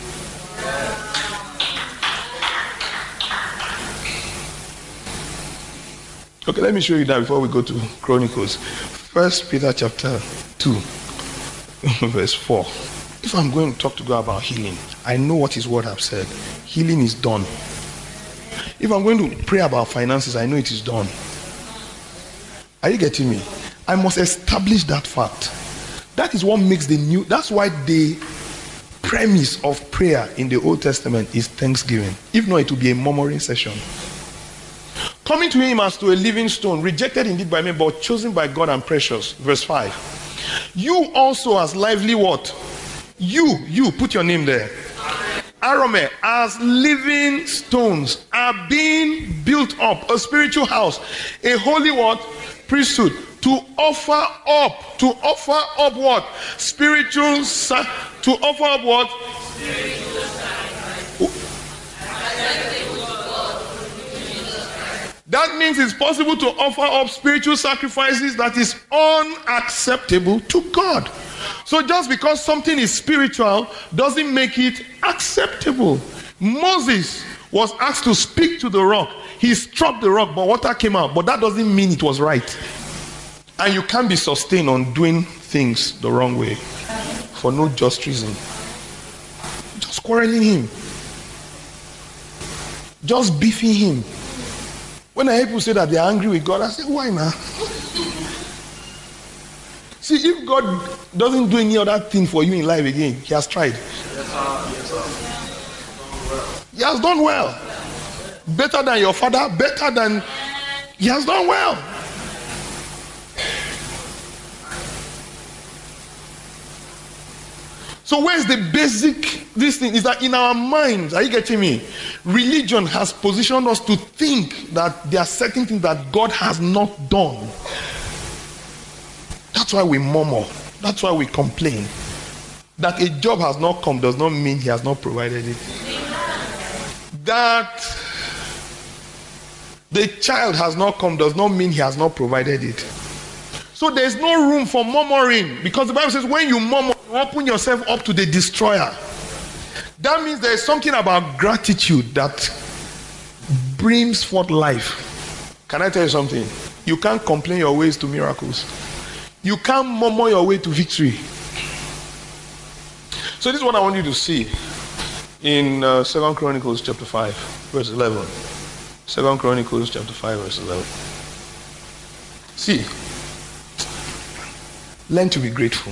Okay, let me show you that before we go to Chronicles. First Peter chapter two, verse four. If I'm going to talk to God about healing, I know what his word have said. Healing is done. If I'm going to pray about finances, I know it is done. Are you getting me? I must establish that fact. That is what makes the new, that's why the premise of prayer in the Old Testament is thanksgiving. If not, it will be a murmuring session. Coming to him as to a living stone, rejected indeed by men, but chosen by God and precious. Verse five. You also as lively what? You, you, put your name there. Arome, as living stones are being built up, a spiritual house, a holy what? Priesthood, to offer up, to offer up what? Spiritual, to offer up what? That means it's possible to offer up spiritual sacrifices that is unacceptable to God. So just because something is spiritual doesn't make it acceptable. Moses was asked to speak to the rock. He struck the rock, but water came out. But that doesn't mean it was right. And you can't be sustained on doing things the wrong way for no just reason. Just quarreling him. Just beefing him. When I hear people say that they are angry with God, I say, why now? See, if God doesn't do any other thing for you in life again, he has tried. He has done well. Better than your father, better than... He has done well. So where's the basic, this thing is that in our minds, are you getting me? Religion has positioned us to think that there are certain things that God has not done. That's why we murmur. That's why we complain. That a job has not come does not mean he has not provided it. That The child has not come does not mean he has not provided it. So there's no room for murmuring, because the Bible says when you murmur, you open yourself up to the destroyer. That means there is something about gratitude that brings forth life. Can I tell you something? You can't complain your ways to miracles. You can't murmur your way to victory. So this is what I want you to see in uh, Second Chronicles chapter five, verse eleven. Second Chronicles chapter five, verse eleven. See, learn to be grateful.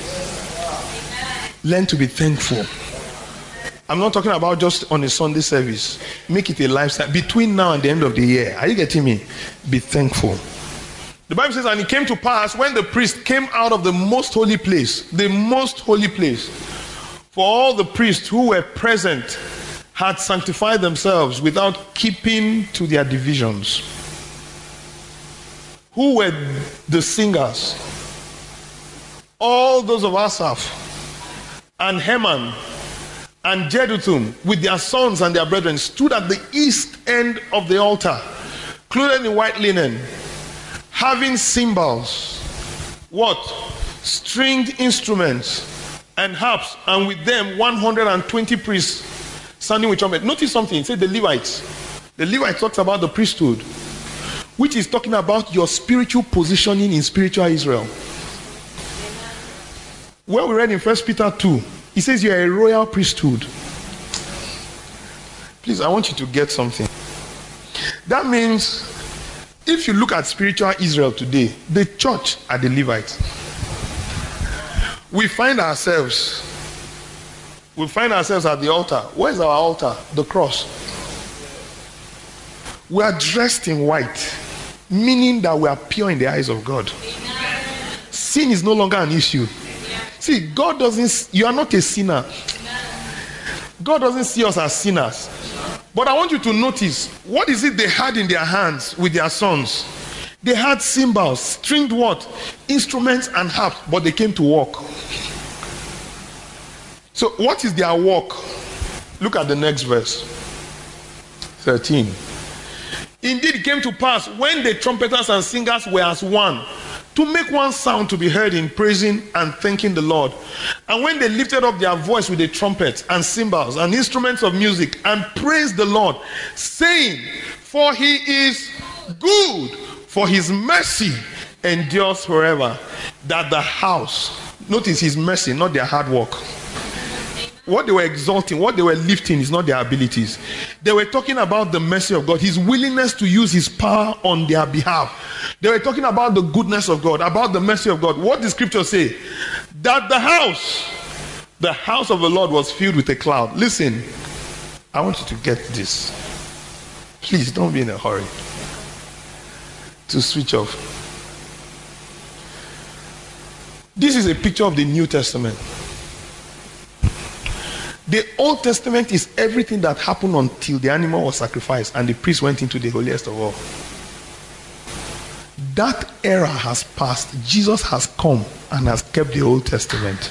Learn to be thankful. I'm not talking about just on a Sunday service. Make it a lifestyle. Between now and the end of the year. Are you getting me? Be thankful. The Bible says, and it came to pass when the priest came out of the most holy place, the most holy place, for all the priests who were present had sanctified themselves without keeping to their divisions. Who were the singers? All those of Asaph and Heman and Jeduthun with their sons and their brethren stood at the east end of the altar, clothed in white linen, having cymbals, what? Stringed instruments and harps, and with them one hundred twenty priests standing with trumpet. Notice something. It said the Levites. The Levites talks about the priesthood, which is talking about your spiritual positioning in spiritual Israel. Well, we read in First Peter two, it says you are a royal priesthood. Please, I want you to get something. That means if you look at spiritual Israel today, the church are the Levites. We find ourselves, we find ourselves at the altar. Where's our altar? The cross. We are dressed in white, meaning that we are pure in the eyes of God. Sin is no longer an issue. See, God doesn't, you are not a sinner. God doesn't see us as sinners. But I want you to notice, what is it they had in their hands with their sons? They had cymbals, stringed what? Instruments and harps, but they came to walk. So what is their walk? Look at the next verse. thirteen. Indeed, it came to pass when the trumpeters and singers were as one, to make one sound to be heard in praising and thanking the Lord. And when they lifted up their voice with the trumpets and cymbals and instruments of music and praised the Lord, saying, for he is good, for his mercy endures forever, that the house, notice his mercy, not their hard work. What they were exalting, what they were lifting is not their abilities. They were talking about the mercy of God, his willingness to use his power on their behalf. They were talking about the goodness of God, about the mercy of God. What does scripture say? That the house, the house of the Lord was filled with a cloud. Listen, I want you to get this. Please don't be in a hurry to switch off. This is a picture of the New Testament. The Old Testament is everything that happened until the animal was sacrificed and the priest went into the holiest of all. That era has passed. Jesus has come and has kept the Old Testament.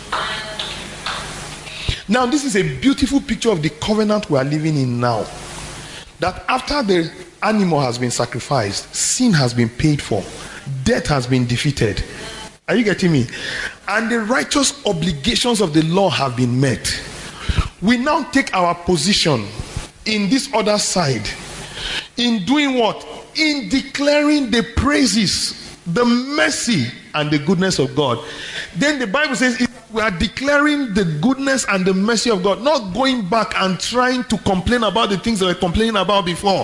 Now, this is a beautiful picture of the covenant we are living in now. That after the animal has been sacrificed, sin has been paid for, death has been defeated. Are you getting me? And the righteous obligations of the law have been met. We now take our position in this other side. In doing what? In declaring the praises, the mercy, and the goodness of God. Then the Bible says we are declaring the goodness and the mercy of God, not going back and trying to complain about the things that we were complaining about before.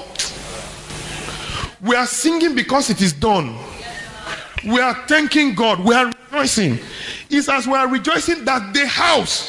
We are singing because it is done. We are thanking God. We are rejoicing. It's as we are rejoicing that the house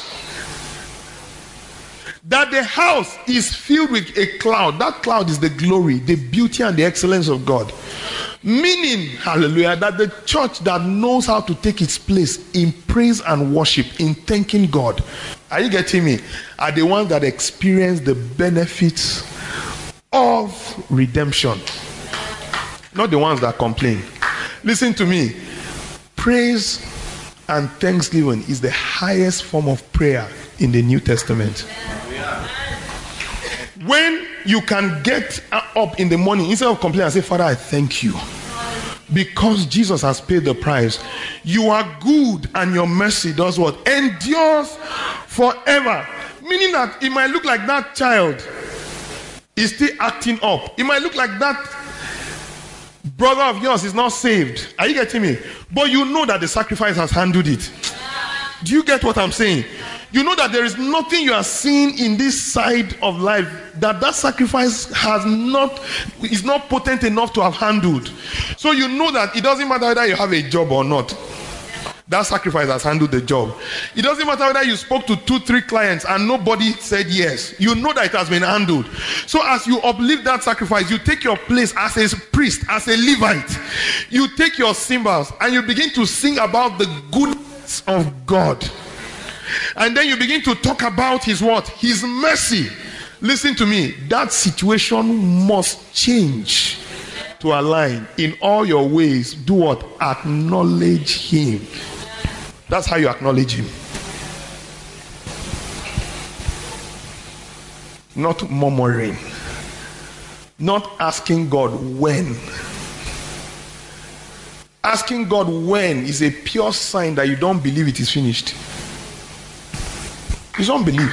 that the house is filled with a cloud. That cloud is the glory, the beauty, and the excellence of God. Meaning, hallelujah, that the church that knows how to take its place in praise and worship, in thanking God, are you getting me? Are the ones that experience the benefits of redemption. Not the ones that complain. Listen to me. Praise and thanksgiving is the highest form of prayer in the New Testament. When you can get up in the morning instead of complaining and say, Father, I thank you because Jesus has paid the price. You are good and your mercy does what? Endures forever. Meaning that it might look like that child is still acting up. It might look like that brother of yours is not saved. Are you getting me? But you know that the sacrifice has handled it. Do you get what I'm saying? You know that there is nothing you are seeing in this side of life that that sacrifice has not, is not potent enough to have handled. So you know that it doesn't matter whether you have a job or not. That sacrifice has handled the job. It doesn't matter whether you spoke to two, three clients and nobody said yes. You know that it has been handled. So as you uplift that sacrifice, you take your place as a priest, as a Levite. You take your cymbals and you begin to sing about the goodness of God. And then you begin to talk about his what? His mercy. Listen to me. That situation must change to align. In all your ways, do what? Acknowledge him. That's how you acknowledge him. Not murmuring. Not asking God when. Asking God when is a pure sign that you don't believe it is finished. You don't believe.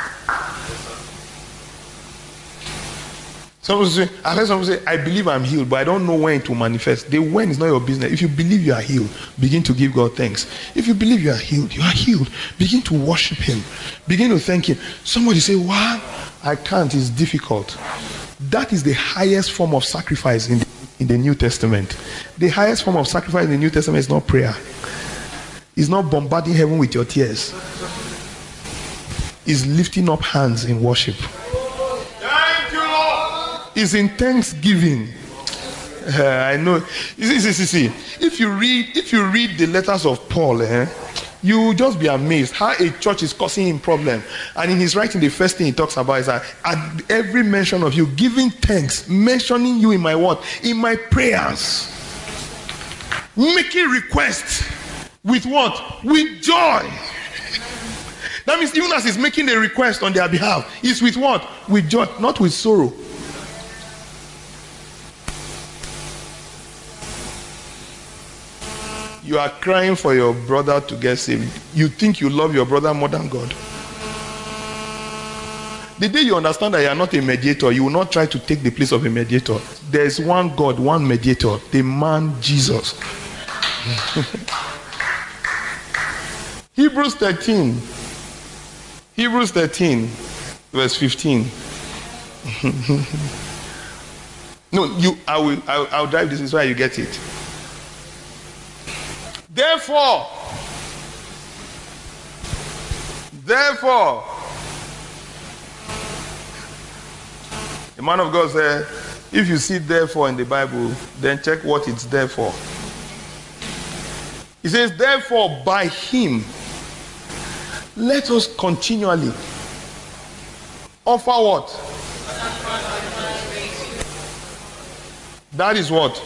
Someone say, I heard someone say, I believe I'm healed, but I don't know when it will manifest. The when is not your business. If you believe you are healed, begin to give God thanks. If you believe you are healed, you are healed. Begin to worship him. Begin to thank him. Somebody say, wow, I can't, it's difficult. That is the highest form of sacrifice in the, in the New Testament. The highest form of sacrifice in the New Testament is not prayer. It's not bombarding heaven with your tears. Is lifting up hands in worship. Thank you, Lord. Is in thanksgiving. Uh, I know. See, see, see, see. If you read, if you read the letters of Paul, eh, you will just be amazed how a church is causing him problem. And in his writing, the first thing he talks about is that at every mention of you, giving thanks, mentioning you in my what? In my prayers, making requests with what? With joy. That means even as he's making a request on their behalf, it's with what? With joy, not with sorrow. You are crying for your brother to get saved. You think you love your brother more than God. The day you understand that you are not a mediator, you will not try to take the place of a mediator. There is one God, one mediator, the man Jesus. Hebrews thirteen. Hebrews thirteen, verse fifteen. No, you. I will. I will I'll drive this. This is why you get it. Therefore, therefore, the man of God said, if you see therefore in the Bible, then check what it's there for. He says, therefore, by him, let us continually offer what? That is what?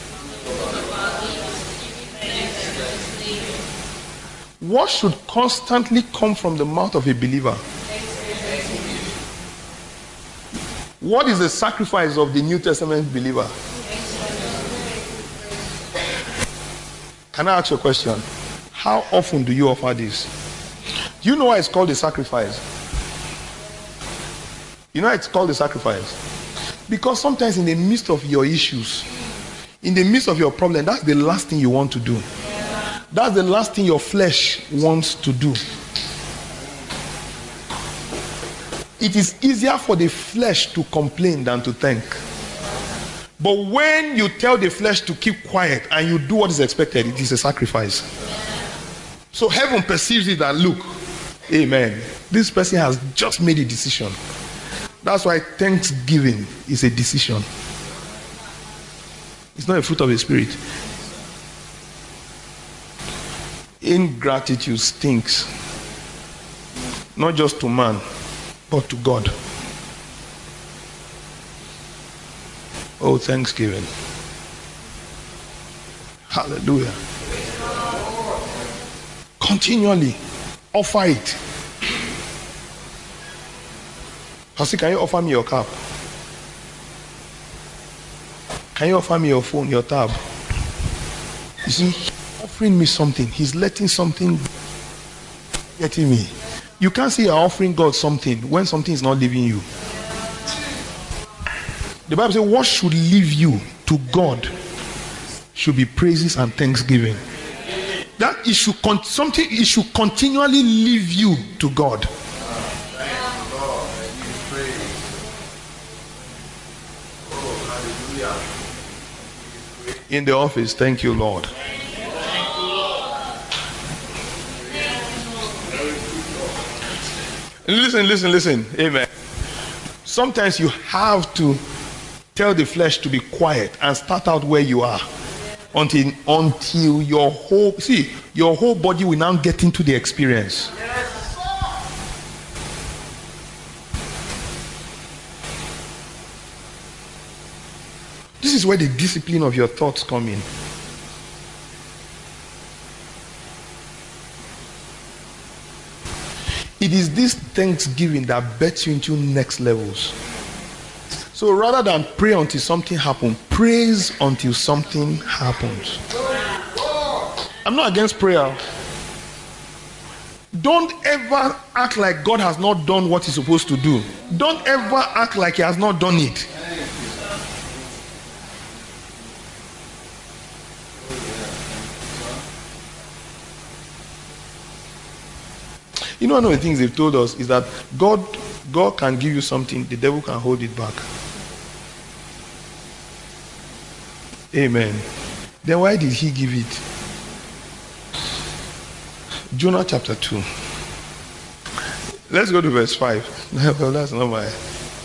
What should constantly come from the mouth of a believer? What is the sacrifice of the New Testament believer? Can I ask you a question? How often do you offer this? Do you know why it's called a sacrifice? You know why it's called a sacrifice? Because sometimes in the midst of your issues, in the midst of your problem, that's the last thing you want to do. That's the last thing your flesh wants to do. It is easier for the flesh to complain than to thank. But when you tell the flesh to keep quiet and you do what is expected, it is a sacrifice. So heaven perceives it and look, amen, this person has just made a decision. That's why thanksgiving is a decision. It's not a fruit of the spirit. Ingratitude stinks. Not just to man, but to God. Oh, thanksgiving. Hallelujah. Continually offer it. Pastor, can you offer me your cup? Can you offer me your phone, your tab? You see, he's offering me something. He's letting something getting me. You can't say you're offering God something when something is not leaving you. The Bible says what should leave you to God should be praises and thanksgiving. That it should con- something it should continually leave you to God. In the office, thank you, Lord. Listen, listen, listen. Amen. Sometimes you have to tell the flesh to be quiet and start out where you are until until your whole see your whole body will now get into the experience. This is where the discipline of your thoughts come in. It is this thanksgiving that bets you into next levels. So rather than pray until something happens, praise until something happens. I'm not against prayer. Don't ever act like God has not done what he's supposed to do. Don't ever act like he has not done it. You know, one of the things they've told us is that God, God can give you something, the devil can hold it back. Amen. Then why did he give it? Jonah chapter two. Let's go to verse five. Well, that's not my.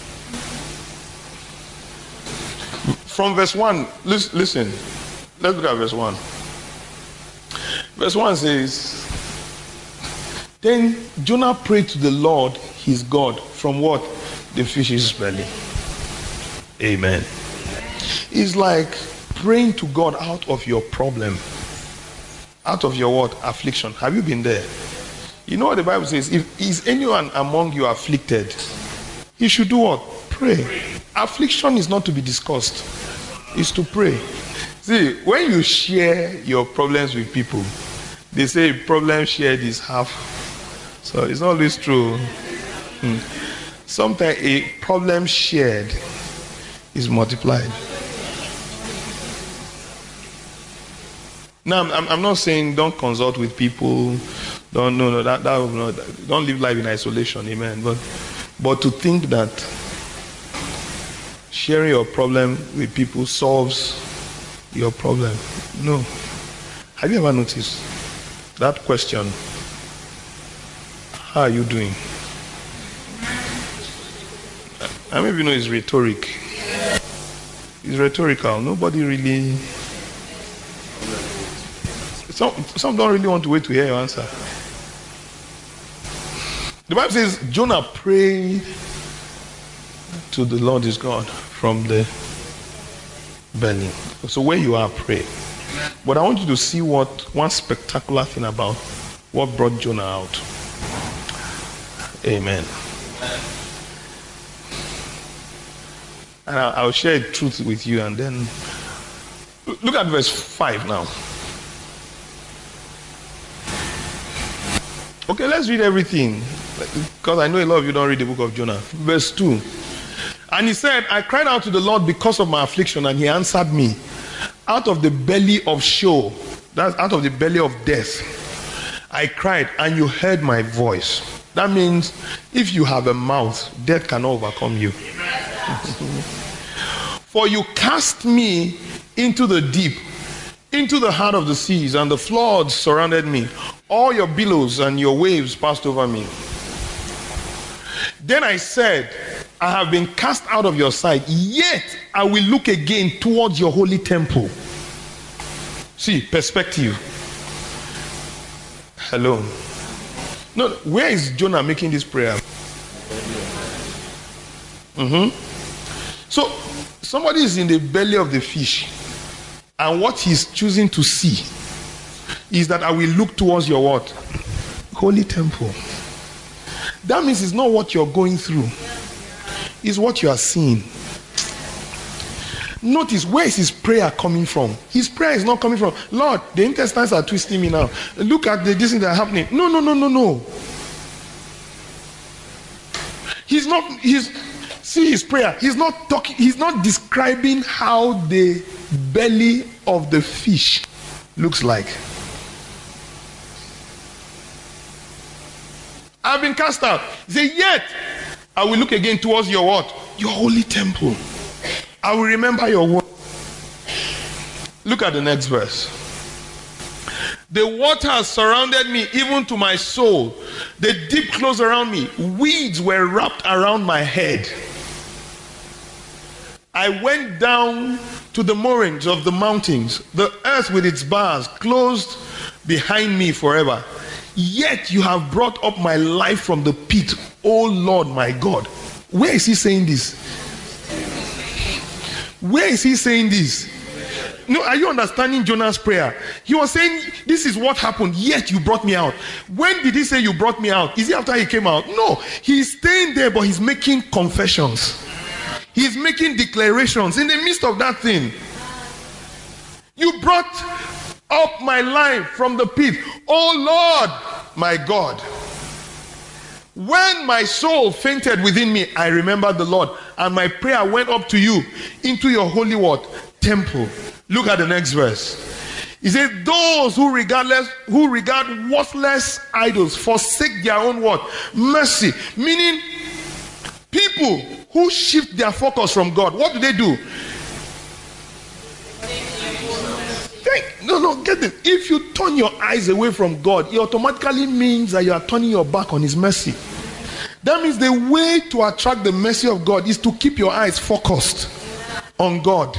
From verse one, listen. Let's look at verse one. Verse one says, then Jonah prayed to the Lord his God from what? The fish's belly. Amen. It's like praying to God out of your problem. Out of your what? Affliction. Have you been there? You know what the Bible says? If is anyone among you afflicted, he should do what? Pray. Affliction is not to be discussed. It's to pray. See, when you share your problems with people, they say problem shared is half. So it's not always true. Hmm. Sometimes a problem shared is multiplied. Now, I'm, I'm not saying don't consult with people. Don't no no that that will not, don't live life in isolation. Amen. But but to think that sharing your problem with people solves your problem, no. Have you ever noticed that question? How are you doing? I maybe you know it's rhetoric. It's rhetorical. Nobody really. Some some don't really want to wait to hear your answer. The Bible says Jonah prayed to the Lord his God from the belly. So where you are, pray. But I want you to see what one spectacular thing about what brought Jonah out. Amen. And I'll share a truth with you, and then look at verse five now. Okay, let's read everything, because I know a lot of you don't read the book of Jonah. Verse two. And he said, I cried out to the Lord because of my affliction, and he answered me. Out of the belly of Sheol, that's out of the belly of death, I cried, and you heard my voice. That means if you have a mouth, death cannot overcome you. For you cast me into the deep, into the heart of the seas, and the floods surrounded me. All your billows and your waves passed over me. Then I said, I have been cast out of your sight, yet I will look again towards your holy temple. See, perspective. Hello. No, where is Jonah making this prayer? Mm-hmm. So, somebody is in the belly of the fish, and what he's choosing to see is that I will look towards your what? Holy temple. That means it's not what you're going through, it's what you are seeing. Notice, where is his prayer coming from? His prayer is not coming from, Lord, the intestines are twisting me now. Look at the this thing that are happening. No, no, no, no, no. He's not, he's, see his prayer. He's not talking, he's not describing how the belly of the fish looks like. I've been cast out. He said, yet I will look again towards your what? Your holy temple. I will remember your word. Look at the next verse. The waters surrounded me, even to my soul. The deep closed around me. Weeds were wrapped around my head. I went down to the moorings of the mountains. The earth with its bars closed behind me forever. Yet you have brought up my life from the pit, O Lord my God. Where is he saying this? Where is he saying this? No, are you understanding Jonah's prayer? He was saying, this is what happened, yet you brought me out. When did he say you brought me out? Is it after he came out? No, he's staying there, but he's making confessions. He's making declarations in the midst of that thing. You brought up my life from the pit, O Lord, my God. When my soul fainted within me, I remembered the Lord, and my prayer went up to you into your holy what? Temple. Look at the next verse. He says, those who regardless who regard worthless idols forsake their own what? Mercy. Meaning, people who shift their focus from God, what do they do? No, no, get it. If you turn your eyes away from God, it automatically means that you are turning your back on his mercy. That means the way to attract the mercy of God is to keep your eyes focused on God.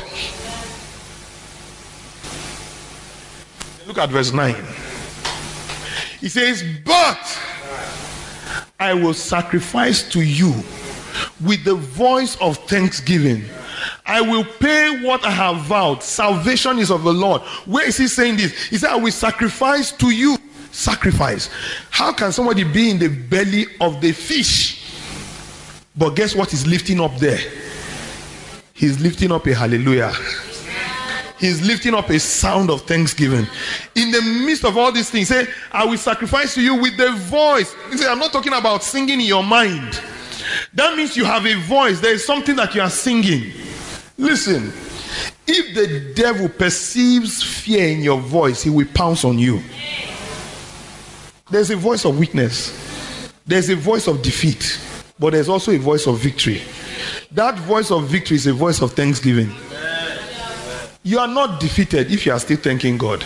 Look at verse nine. He says, but I will sacrifice to you with the voice of thanksgiving. I will pay what I have vowed. Salvation is of the Lord. Where is he saying this? He said, I will sacrifice to you. Sacrifice. How can somebody be in the belly of the fish? But guess what is lifting up there? He's lifting up a hallelujah. He's lifting up a sound of thanksgiving. In the midst of all these things, say, I will sacrifice to you with the voice. He said, I'm not talking about singing in your mind. That means you have a voice. There is something that you are singing. Listen, if the devil perceives fear in your voice, he will pounce on you. There's a voice of weakness. There's a voice of defeat. But there's also a voice of victory. That voice of victory is a voice of thanksgiving. You are not defeated if you are still thanking God.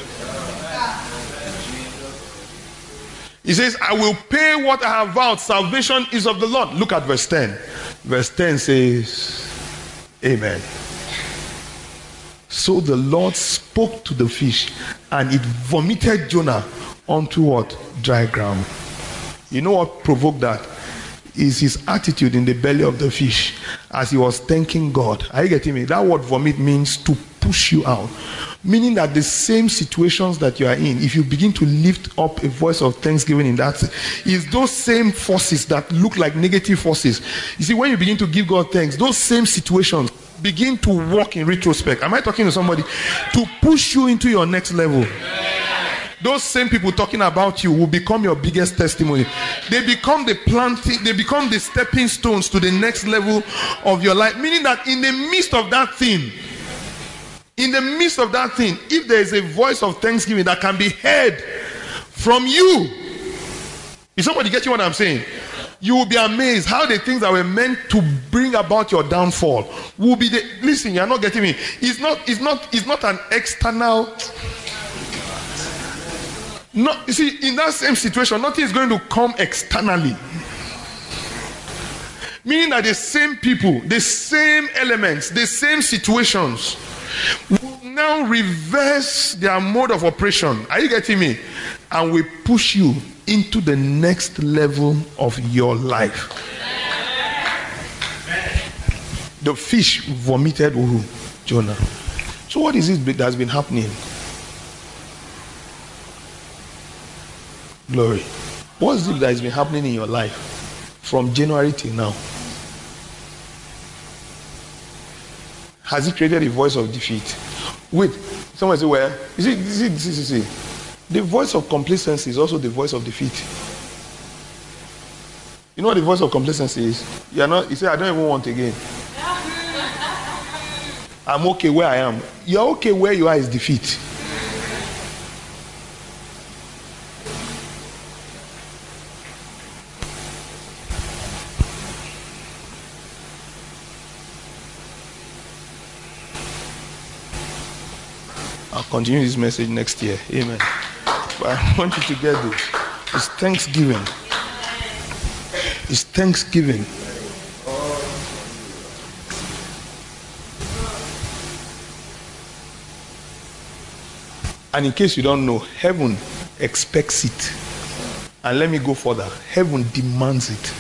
He says, I will pay what I have vowed. Salvation is of the Lord. Look at verse ten. Verse ten says, amen. So the Lord spoke to the fish, and it vomited Jonah onto what? Dry ground. You know what provoked that? Is his attitude in the belly of the fish as he was thanking God. Are you getting me? That word vomit means to push you out. Meaning that the same situations that you are in, if you begin to lift up a voice of thanksgiving in that, is those same forces that look like negative forces. You see, when you begin to give God thanks, those same situations begin to work in retrospect. Am I talking to somebody? To push you into your next level. Those same people talking about you will become your biggest testimony. They become the planting, they become the stepping stones to the next level of your life. Meaning that in the midst of that thing, in the midst of that thing, if there is a voice of thanksgiving that can be heard from you, is somebody getting what I'm saying? You will be amazed how the things that were meant to bring about your downfall will be the, listen, you're not getting me. It's not, it's not, it's not an external. No, you see, in that same situation, nothing is going to come externally. Meaning that the same people, the same elements, the same situations will now reverse their mode of operation. Are you getting me? And we push you into the next level of your life. The fish vomited who? Jonah. So what is it that has been happening? Glory. What is it that has been happening in your life from January till now? has he created a voice of defeat? Wait, someone say, well, you see, you see, you see, you see, the voice of complacency is also the voice of defeat. You know what the voice of complacency is? You are not, you say, I don't even want again. I'm okay where I am. You're okay where you are is defeat. I'll continue this message next year. Amen. But I want you to get this. It's Thanksgiving. It's Thanksgiving. And in case you don't know, heaven expects it. And let me go further. Heaven demands it.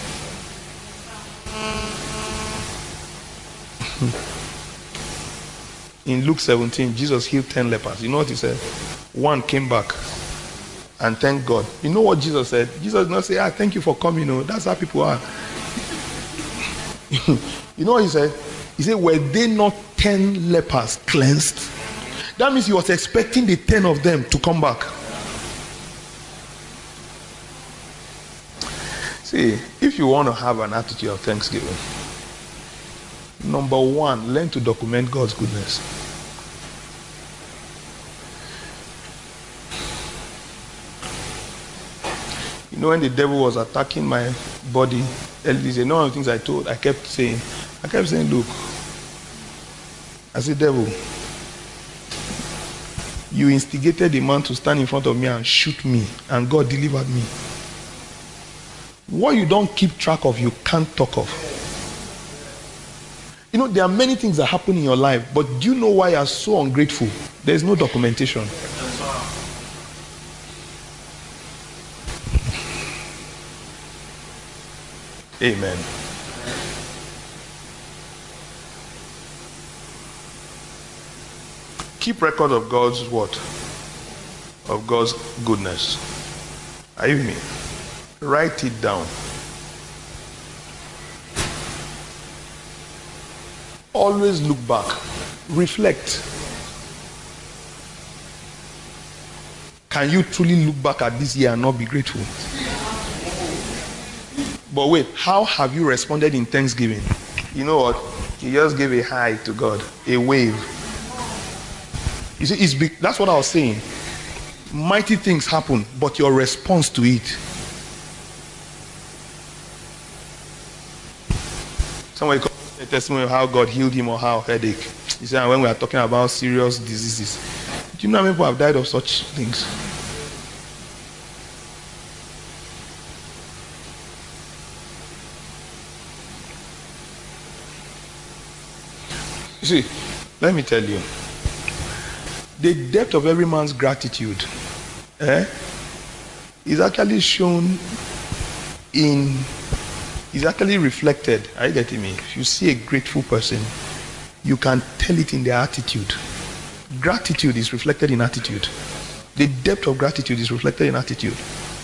In Luke seventeen, Jesus healed ten lepers. You know what he said? One came back and thanked God. You know what Jesus said? Jesus did not say, ah, thank you for coming. No, that's how people are. You know what he said? He said, were they not ten lepers cleansed? That means he was expecting the ten of them to come back. See, if you want to have an attitude of thanksgiving, number one, learn to document God's goodness. You know, when the devil was attacking my body, you know, one of the things I told, I kept saying, I kept saying, look, I said, devil, you instigated the man to stand in front of me and shoot me, and God delivered me. What you don't keep track of, you can't talk of. You know, there are many things that happen in your life, but do you know why you are so ungrateful? There is no documentation. Amen. Keep record of God's what? Of God's goodness. Are you with me? Write it down. Always look back. Reflect. Can you truly look back at this year and not be grateful? But wait, how have you responded in thanksgiving? You know what? You just gave a hi to God, a wave. You see, it's big, that's what I was saying. Mighty things happen, but your response to it. Somebody called a testimony of how God healed him or how headache. You see, when we are talking about serious diseases, do you know how many people have died of such things? You see, let me tell you, the depth of every man's gratitude eh, is actually shown in, is actually reflected. Are you getting me? If you see a grateful person, you can tell it in their attitude. Gratitude is reflected in attitude. The depth of gratitude is reflected in attitude.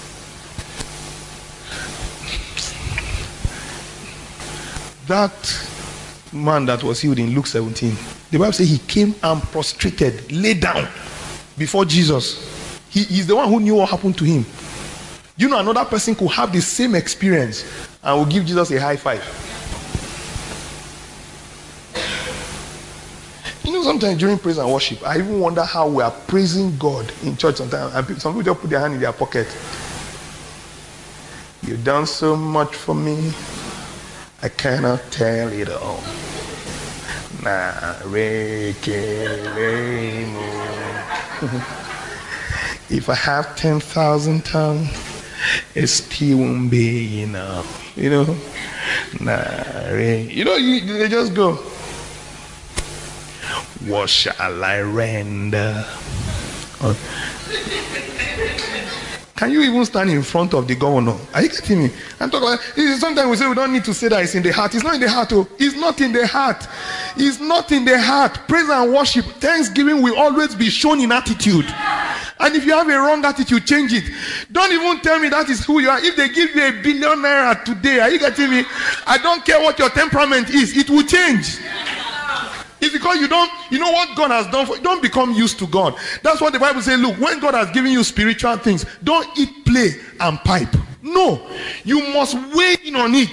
That man that was healed in Luke seventeen, the Bible says he came and prostrated, lay down before Jesus. He is the one who knew what happened to him. You know, another person could have the same experience and will give Jesus a high five. You know, sometimes during praise and worship, I even wonder how we are praising God in church sometimes. And some people just put their hand in their pocket. You've done so much for me, I cannot tell it all. If I have ten thousand tongues, it still won't be enough. You know? You know, you, they just go, what shall I render? Oh. Can you even stand in front of the governor? Are you getting me? And talk like, sometimes we say we don't need to say that it's in the heart. It's not in the heart. Oh. It's not in the heart. It's not in the heart. Praise and worship, thanksgiving will always be shown in attitude. And if you have a wrong attitude, change it. Don't even tell me that is who you are. If they give you a billion naira today, are you getting me? I don't care what your temperament is. It will change. It's because you don't, you know what God has done for you. Don't become used to God. That's what the Bible says. Look, when God has given you spiritual things, don't eat, play, and pipe. No, you must weigh in on it.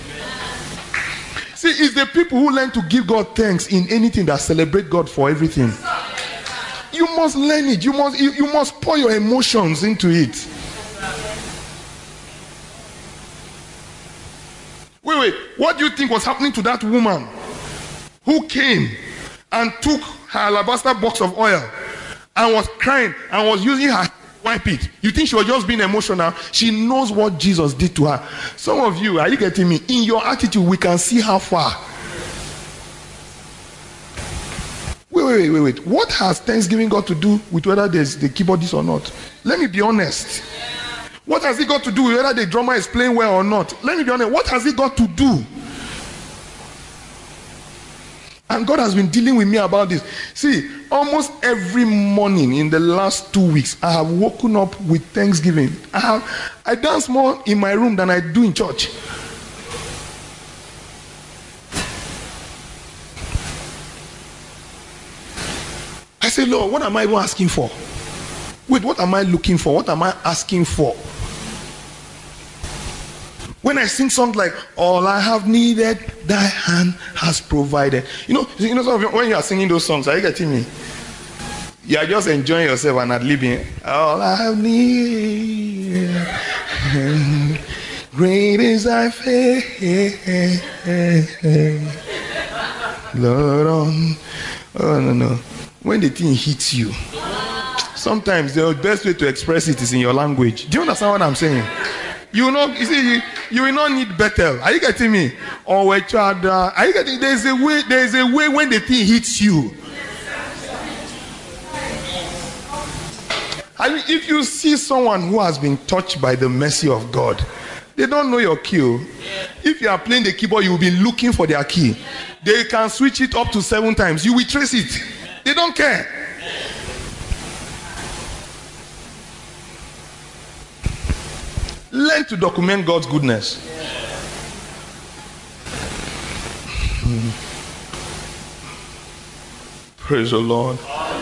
See, it's the people who learn to give God thanks in anything that celebrate God for everything. You must learn it. You must, you, you must pour your emotions into it. Wait, wait. What do you think was happening to that woman who came and took her alabaster box of oil and was crying and was using her to wipe it? You think she was just being emotional? She knows what Jesus did to her. Some of you, are you getting me? In your attitude, we can see how far. Wait, wait, wait, wait. What has Thanksgiving got to do with whether there's the keyboardist or not? Let me be honest. What has it got to do with whether the drummer is playing well or not? Let me be honest. What has it got to do? And God has been dealing with me about this. See, almost every morning in the last two weeks, I have woken up with Thanksgiving. I have I dance more in my room than I do in church. I say, Lord, what am I even asking for? Wait, what am I looking for? What am I asking for? When I sing songs like, all I have needed, thy hand has provided. You know, you know some of you, when you are singing those songs, are you getting me? You are just enjoying yourself and not living. All I have needed, great is thy faith. Lord, on. Oh, no, no. When the thing hits you, sometimes the best way to express it is in your language. Do you understand what I'm saying? You know, you see, you, you will not need Bethel. Are you getting me? Or are you getting? There's a way. There's a way when the thing hits you. I mean, if you see someone who has been touched by the mercy of God, they don't know your key. If you are playing the keyboard, you will be looking for their key. They can switch it up to seven times. You will trace it. They don't care. Learn to document God's goodness. Hmm. Praise the Lord.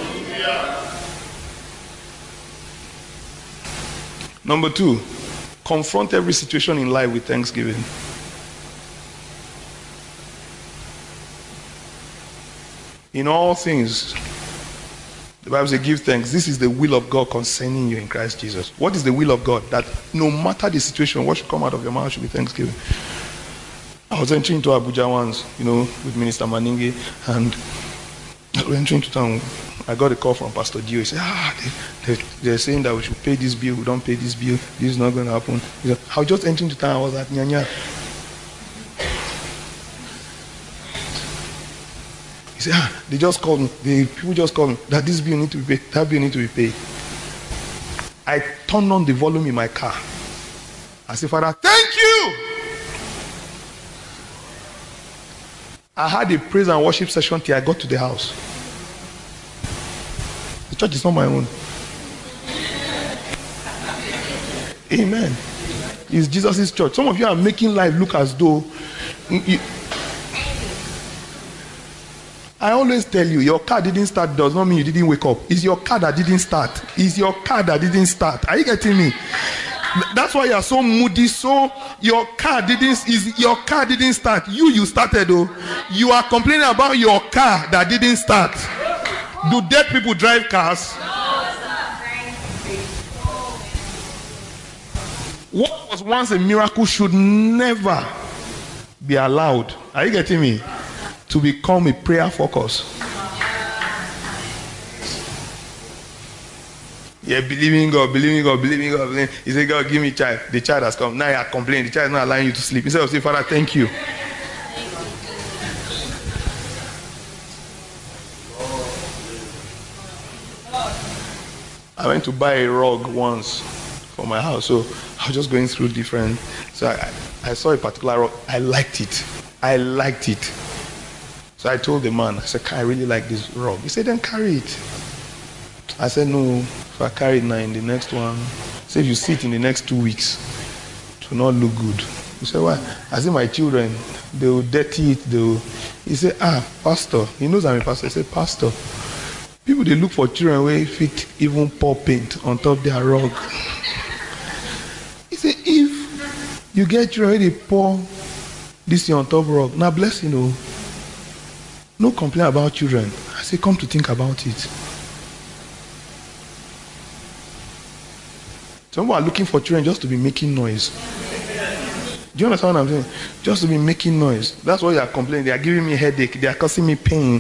Number two, confront every situation in life with thanksgiving. In all things, the Bible says, give thanks. This is the will of God concerning you in Christ Jesus. What is the will of God? That no matter the situation, what should come out of your mouth should be thanksgiving. I was entering into Abuja once, you know, with Minister Maningi, and I was entering to town. I got a call from Pastor Gio. He said, ah, they, they, they're saying that we should pay this bill. We don't pay this bill. This is not going to happen. He said, I was just entering to town. I was at Nyanya. He said, ah, they just called me. The people just called me that this bill need to be paid. That bill need to be paid. I turned on the volume in my car. I said, Father, thank you. I had a praise and worship session till I got to the house. The church is not my own. Amen. It's Jesus' church. Some of you are making life look as though you, I always tell you, your car didn't start does not mean you didn't wake up. It's your car that didn't start. It's your car that didn't start. Are you getting me? That's why you are so moody. So your car didn't is your car didn't start. You you started though. You are complaining about your car that didn't start. Do dead people drive cars? What was once a miracle should never be allowed. Are you getting me? To become a prayer focus. Yeah, believing God, believing God, believing God. Believing. He said, God, give me a child. The child has come. Now you are complaining. The child is not allowing you to sleep. Instead of saying, Father, thank you. I went to buy a rug once for my house. So I was just going through different. So I, I saw a particular rug. I liked it. I liked it. So I told the man, I said, I really like this rug. He said, then carry it. I said, no, if I carry it now in the next one, say if you sit in the next two weeks, it will not look good. You say, why? I say, my children, they will dirty it. They will. He said, ah, pastor. He knows I'm a pastor. He said, pastor, people, they look for children where fit even pour paint on top of their rug. He said, if you get children where they pour this thing on top of rug, now bless you know. No complaint about children. I say, come to think about it. Some people are looking for children just to be making noise. Do you understand what I'm saying? Just to be making noise. That's why they are complaining. They are giving me headache. They are causing me pain.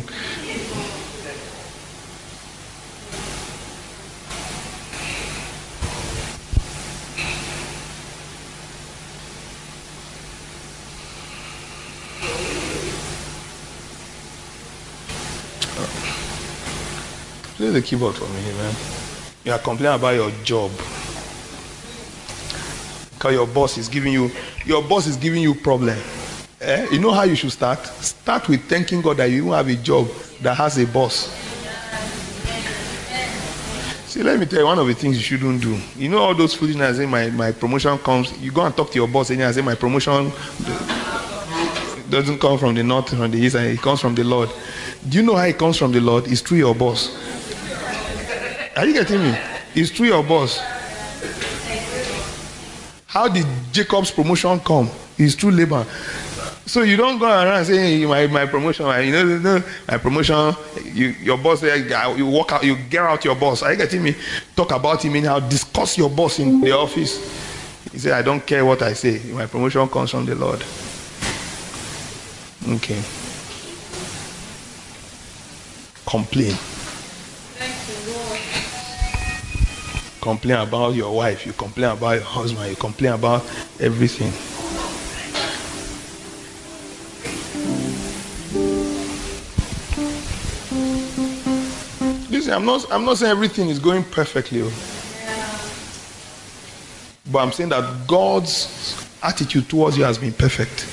Play the keyboard for me, man. You are complaining about your job. Because your boss is giving you, your boss is giving you problem. Eh? You know how you should start? Start with thanking God that you even have a job that has a boss. See, let me tell you one of the things you shouldn't do. You know all those foolishness, say my, my promotion comes, you go and talk to your boss and you say my promotion doesn't come from the north, from the east, it comes from the Lord. Do you know how it comes from the Lord? It's through your boss. Are you getting me? It's through your boss. How did Jacob's promotion come? It's through labor. So you don't go around saying hey, my, my promotion, you know, no, my promotion, you, your boss, you walk out, you get out your boss. Are you getting me? Talk about him anyhow, discuss your boss in the office. He said, I don't care what I say. My promotion comes from the Lord. Okay. Complain. Complain about your wife, you complain about your husband, you complain about everything. Listen, I'm not I'm not saying everything is going perfectly. But I'm saying that God's attitude towards you has been perfect.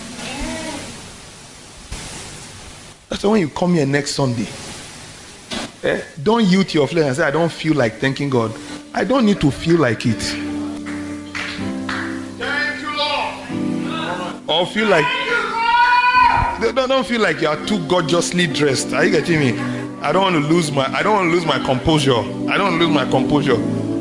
That's why when you come here next Sunday, eh, don't yield to your flesh and say, I don't feel like thanking God. I don't need to feel like it. Thank you, Lord. Or feel like don't, don't feel like you are too gorgeously dressed. Are you getting me? I don't want to lose my I don't want to lose my composure. I don't want to lose my composure.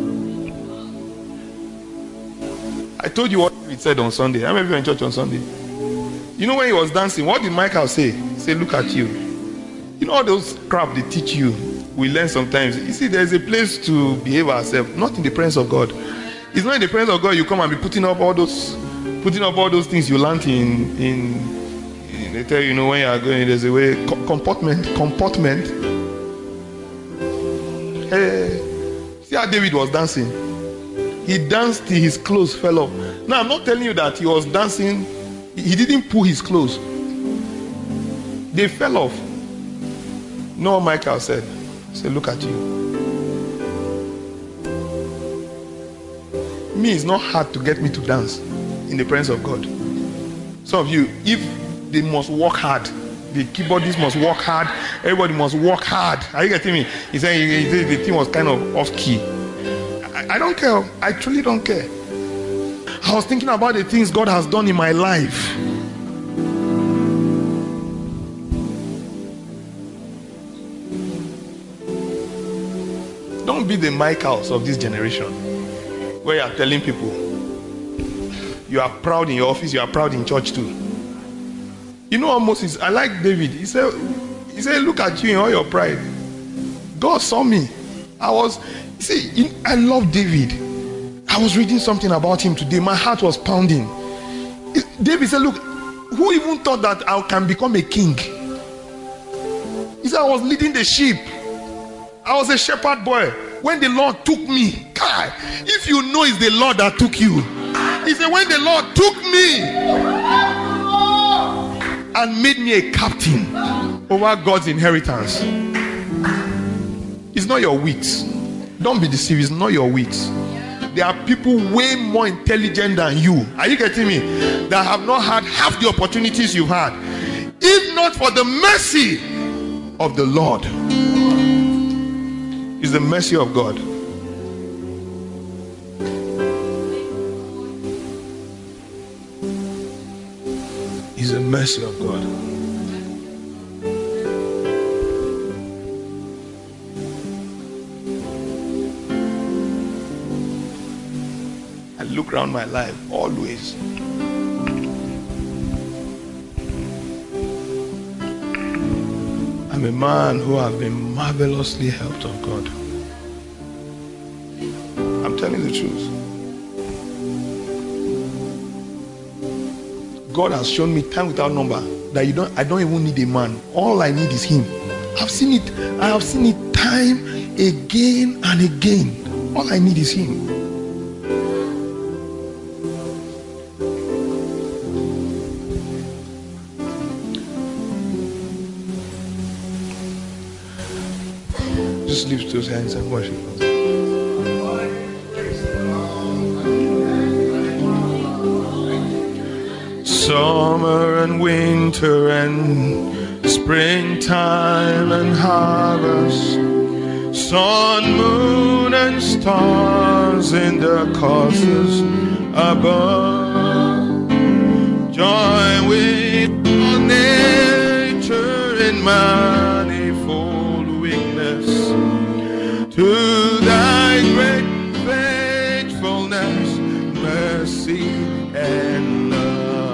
I told you what he said on Sunday. How many of you were in church on Sunday? You know when he was dancing, what did Michael say? He said, look at you. You know all those crap they teach you. We learn sometimes. You see, there's a place to behave ourselves, not in the presence of God. It's not in the presence of God you come and be putting up all those, putting up all those things you learned in, in, in they tell you, you know, when you are going, there's a way, co- comportment, comportment. Hey, see how David was dancing? He danced till his clothes fell off. Now, I'm not telling you that he was dancing, he didn't pull his clothes. They fell off. No, Michael said. Say, look at you. Me, it's not hard to get me to dance in the presence of God. Some of you, if they must work hard, the keyboardists must work hard, everybody must work hard. Are you getting me? He said, he said the thing was kind of off key. I, I don't care. I truly don't care. I was thinking about the things God has done in my life. Don't be the Michaels of this generation where you are telling people you are proud in your office, you are proud in church too. You know what Moses, I like David. He said, he said, look at you in all your pride. God saw me. I was, you see, I love David. I was reading something about him today. My heart was pounding. David said, look, who even thought that I can become a king? He said, I was leading the sheep. I was a shepherd boy. When the Lord took me, God, if you know it's the Lord that took you. He said, when the Lord took me and made me a captain over God's inheritance. It's not your wits. Don't be deceived. It's not your wits. There are people way more intelligent than you. Are you getting me? That have not had half the opportunities you've had. If not for the mercy of the Lord. It's the mercy of God. mercy of God. I look around my life always. I'm a man who has been marvelously helped of God. I'm telling the truth. God has shown me time without number that you don't I don't even need a man. All I need is him. I've seen it. I have seen it time again and again. All I need is him. Just lift those hands and worship God. Summer and winter and springtime and harvest, sun, moon and stars in the causes above, join with all nature in manifold weakness, to thy great faithfulness, mercy and love.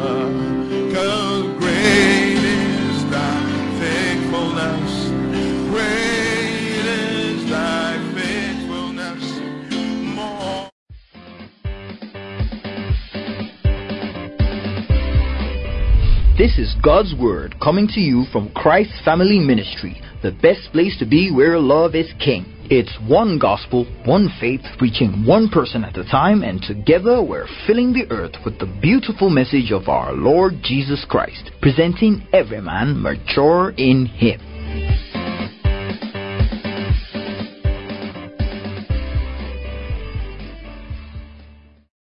This is God's Word coming to you from Christ Family Ministry, the best place to be where love is king. It's one gospel, one faith, reaching one person at a time, and together we're filling the earth with the beautiful message of our Lord Jesus Christ, presenting every man mature in Him.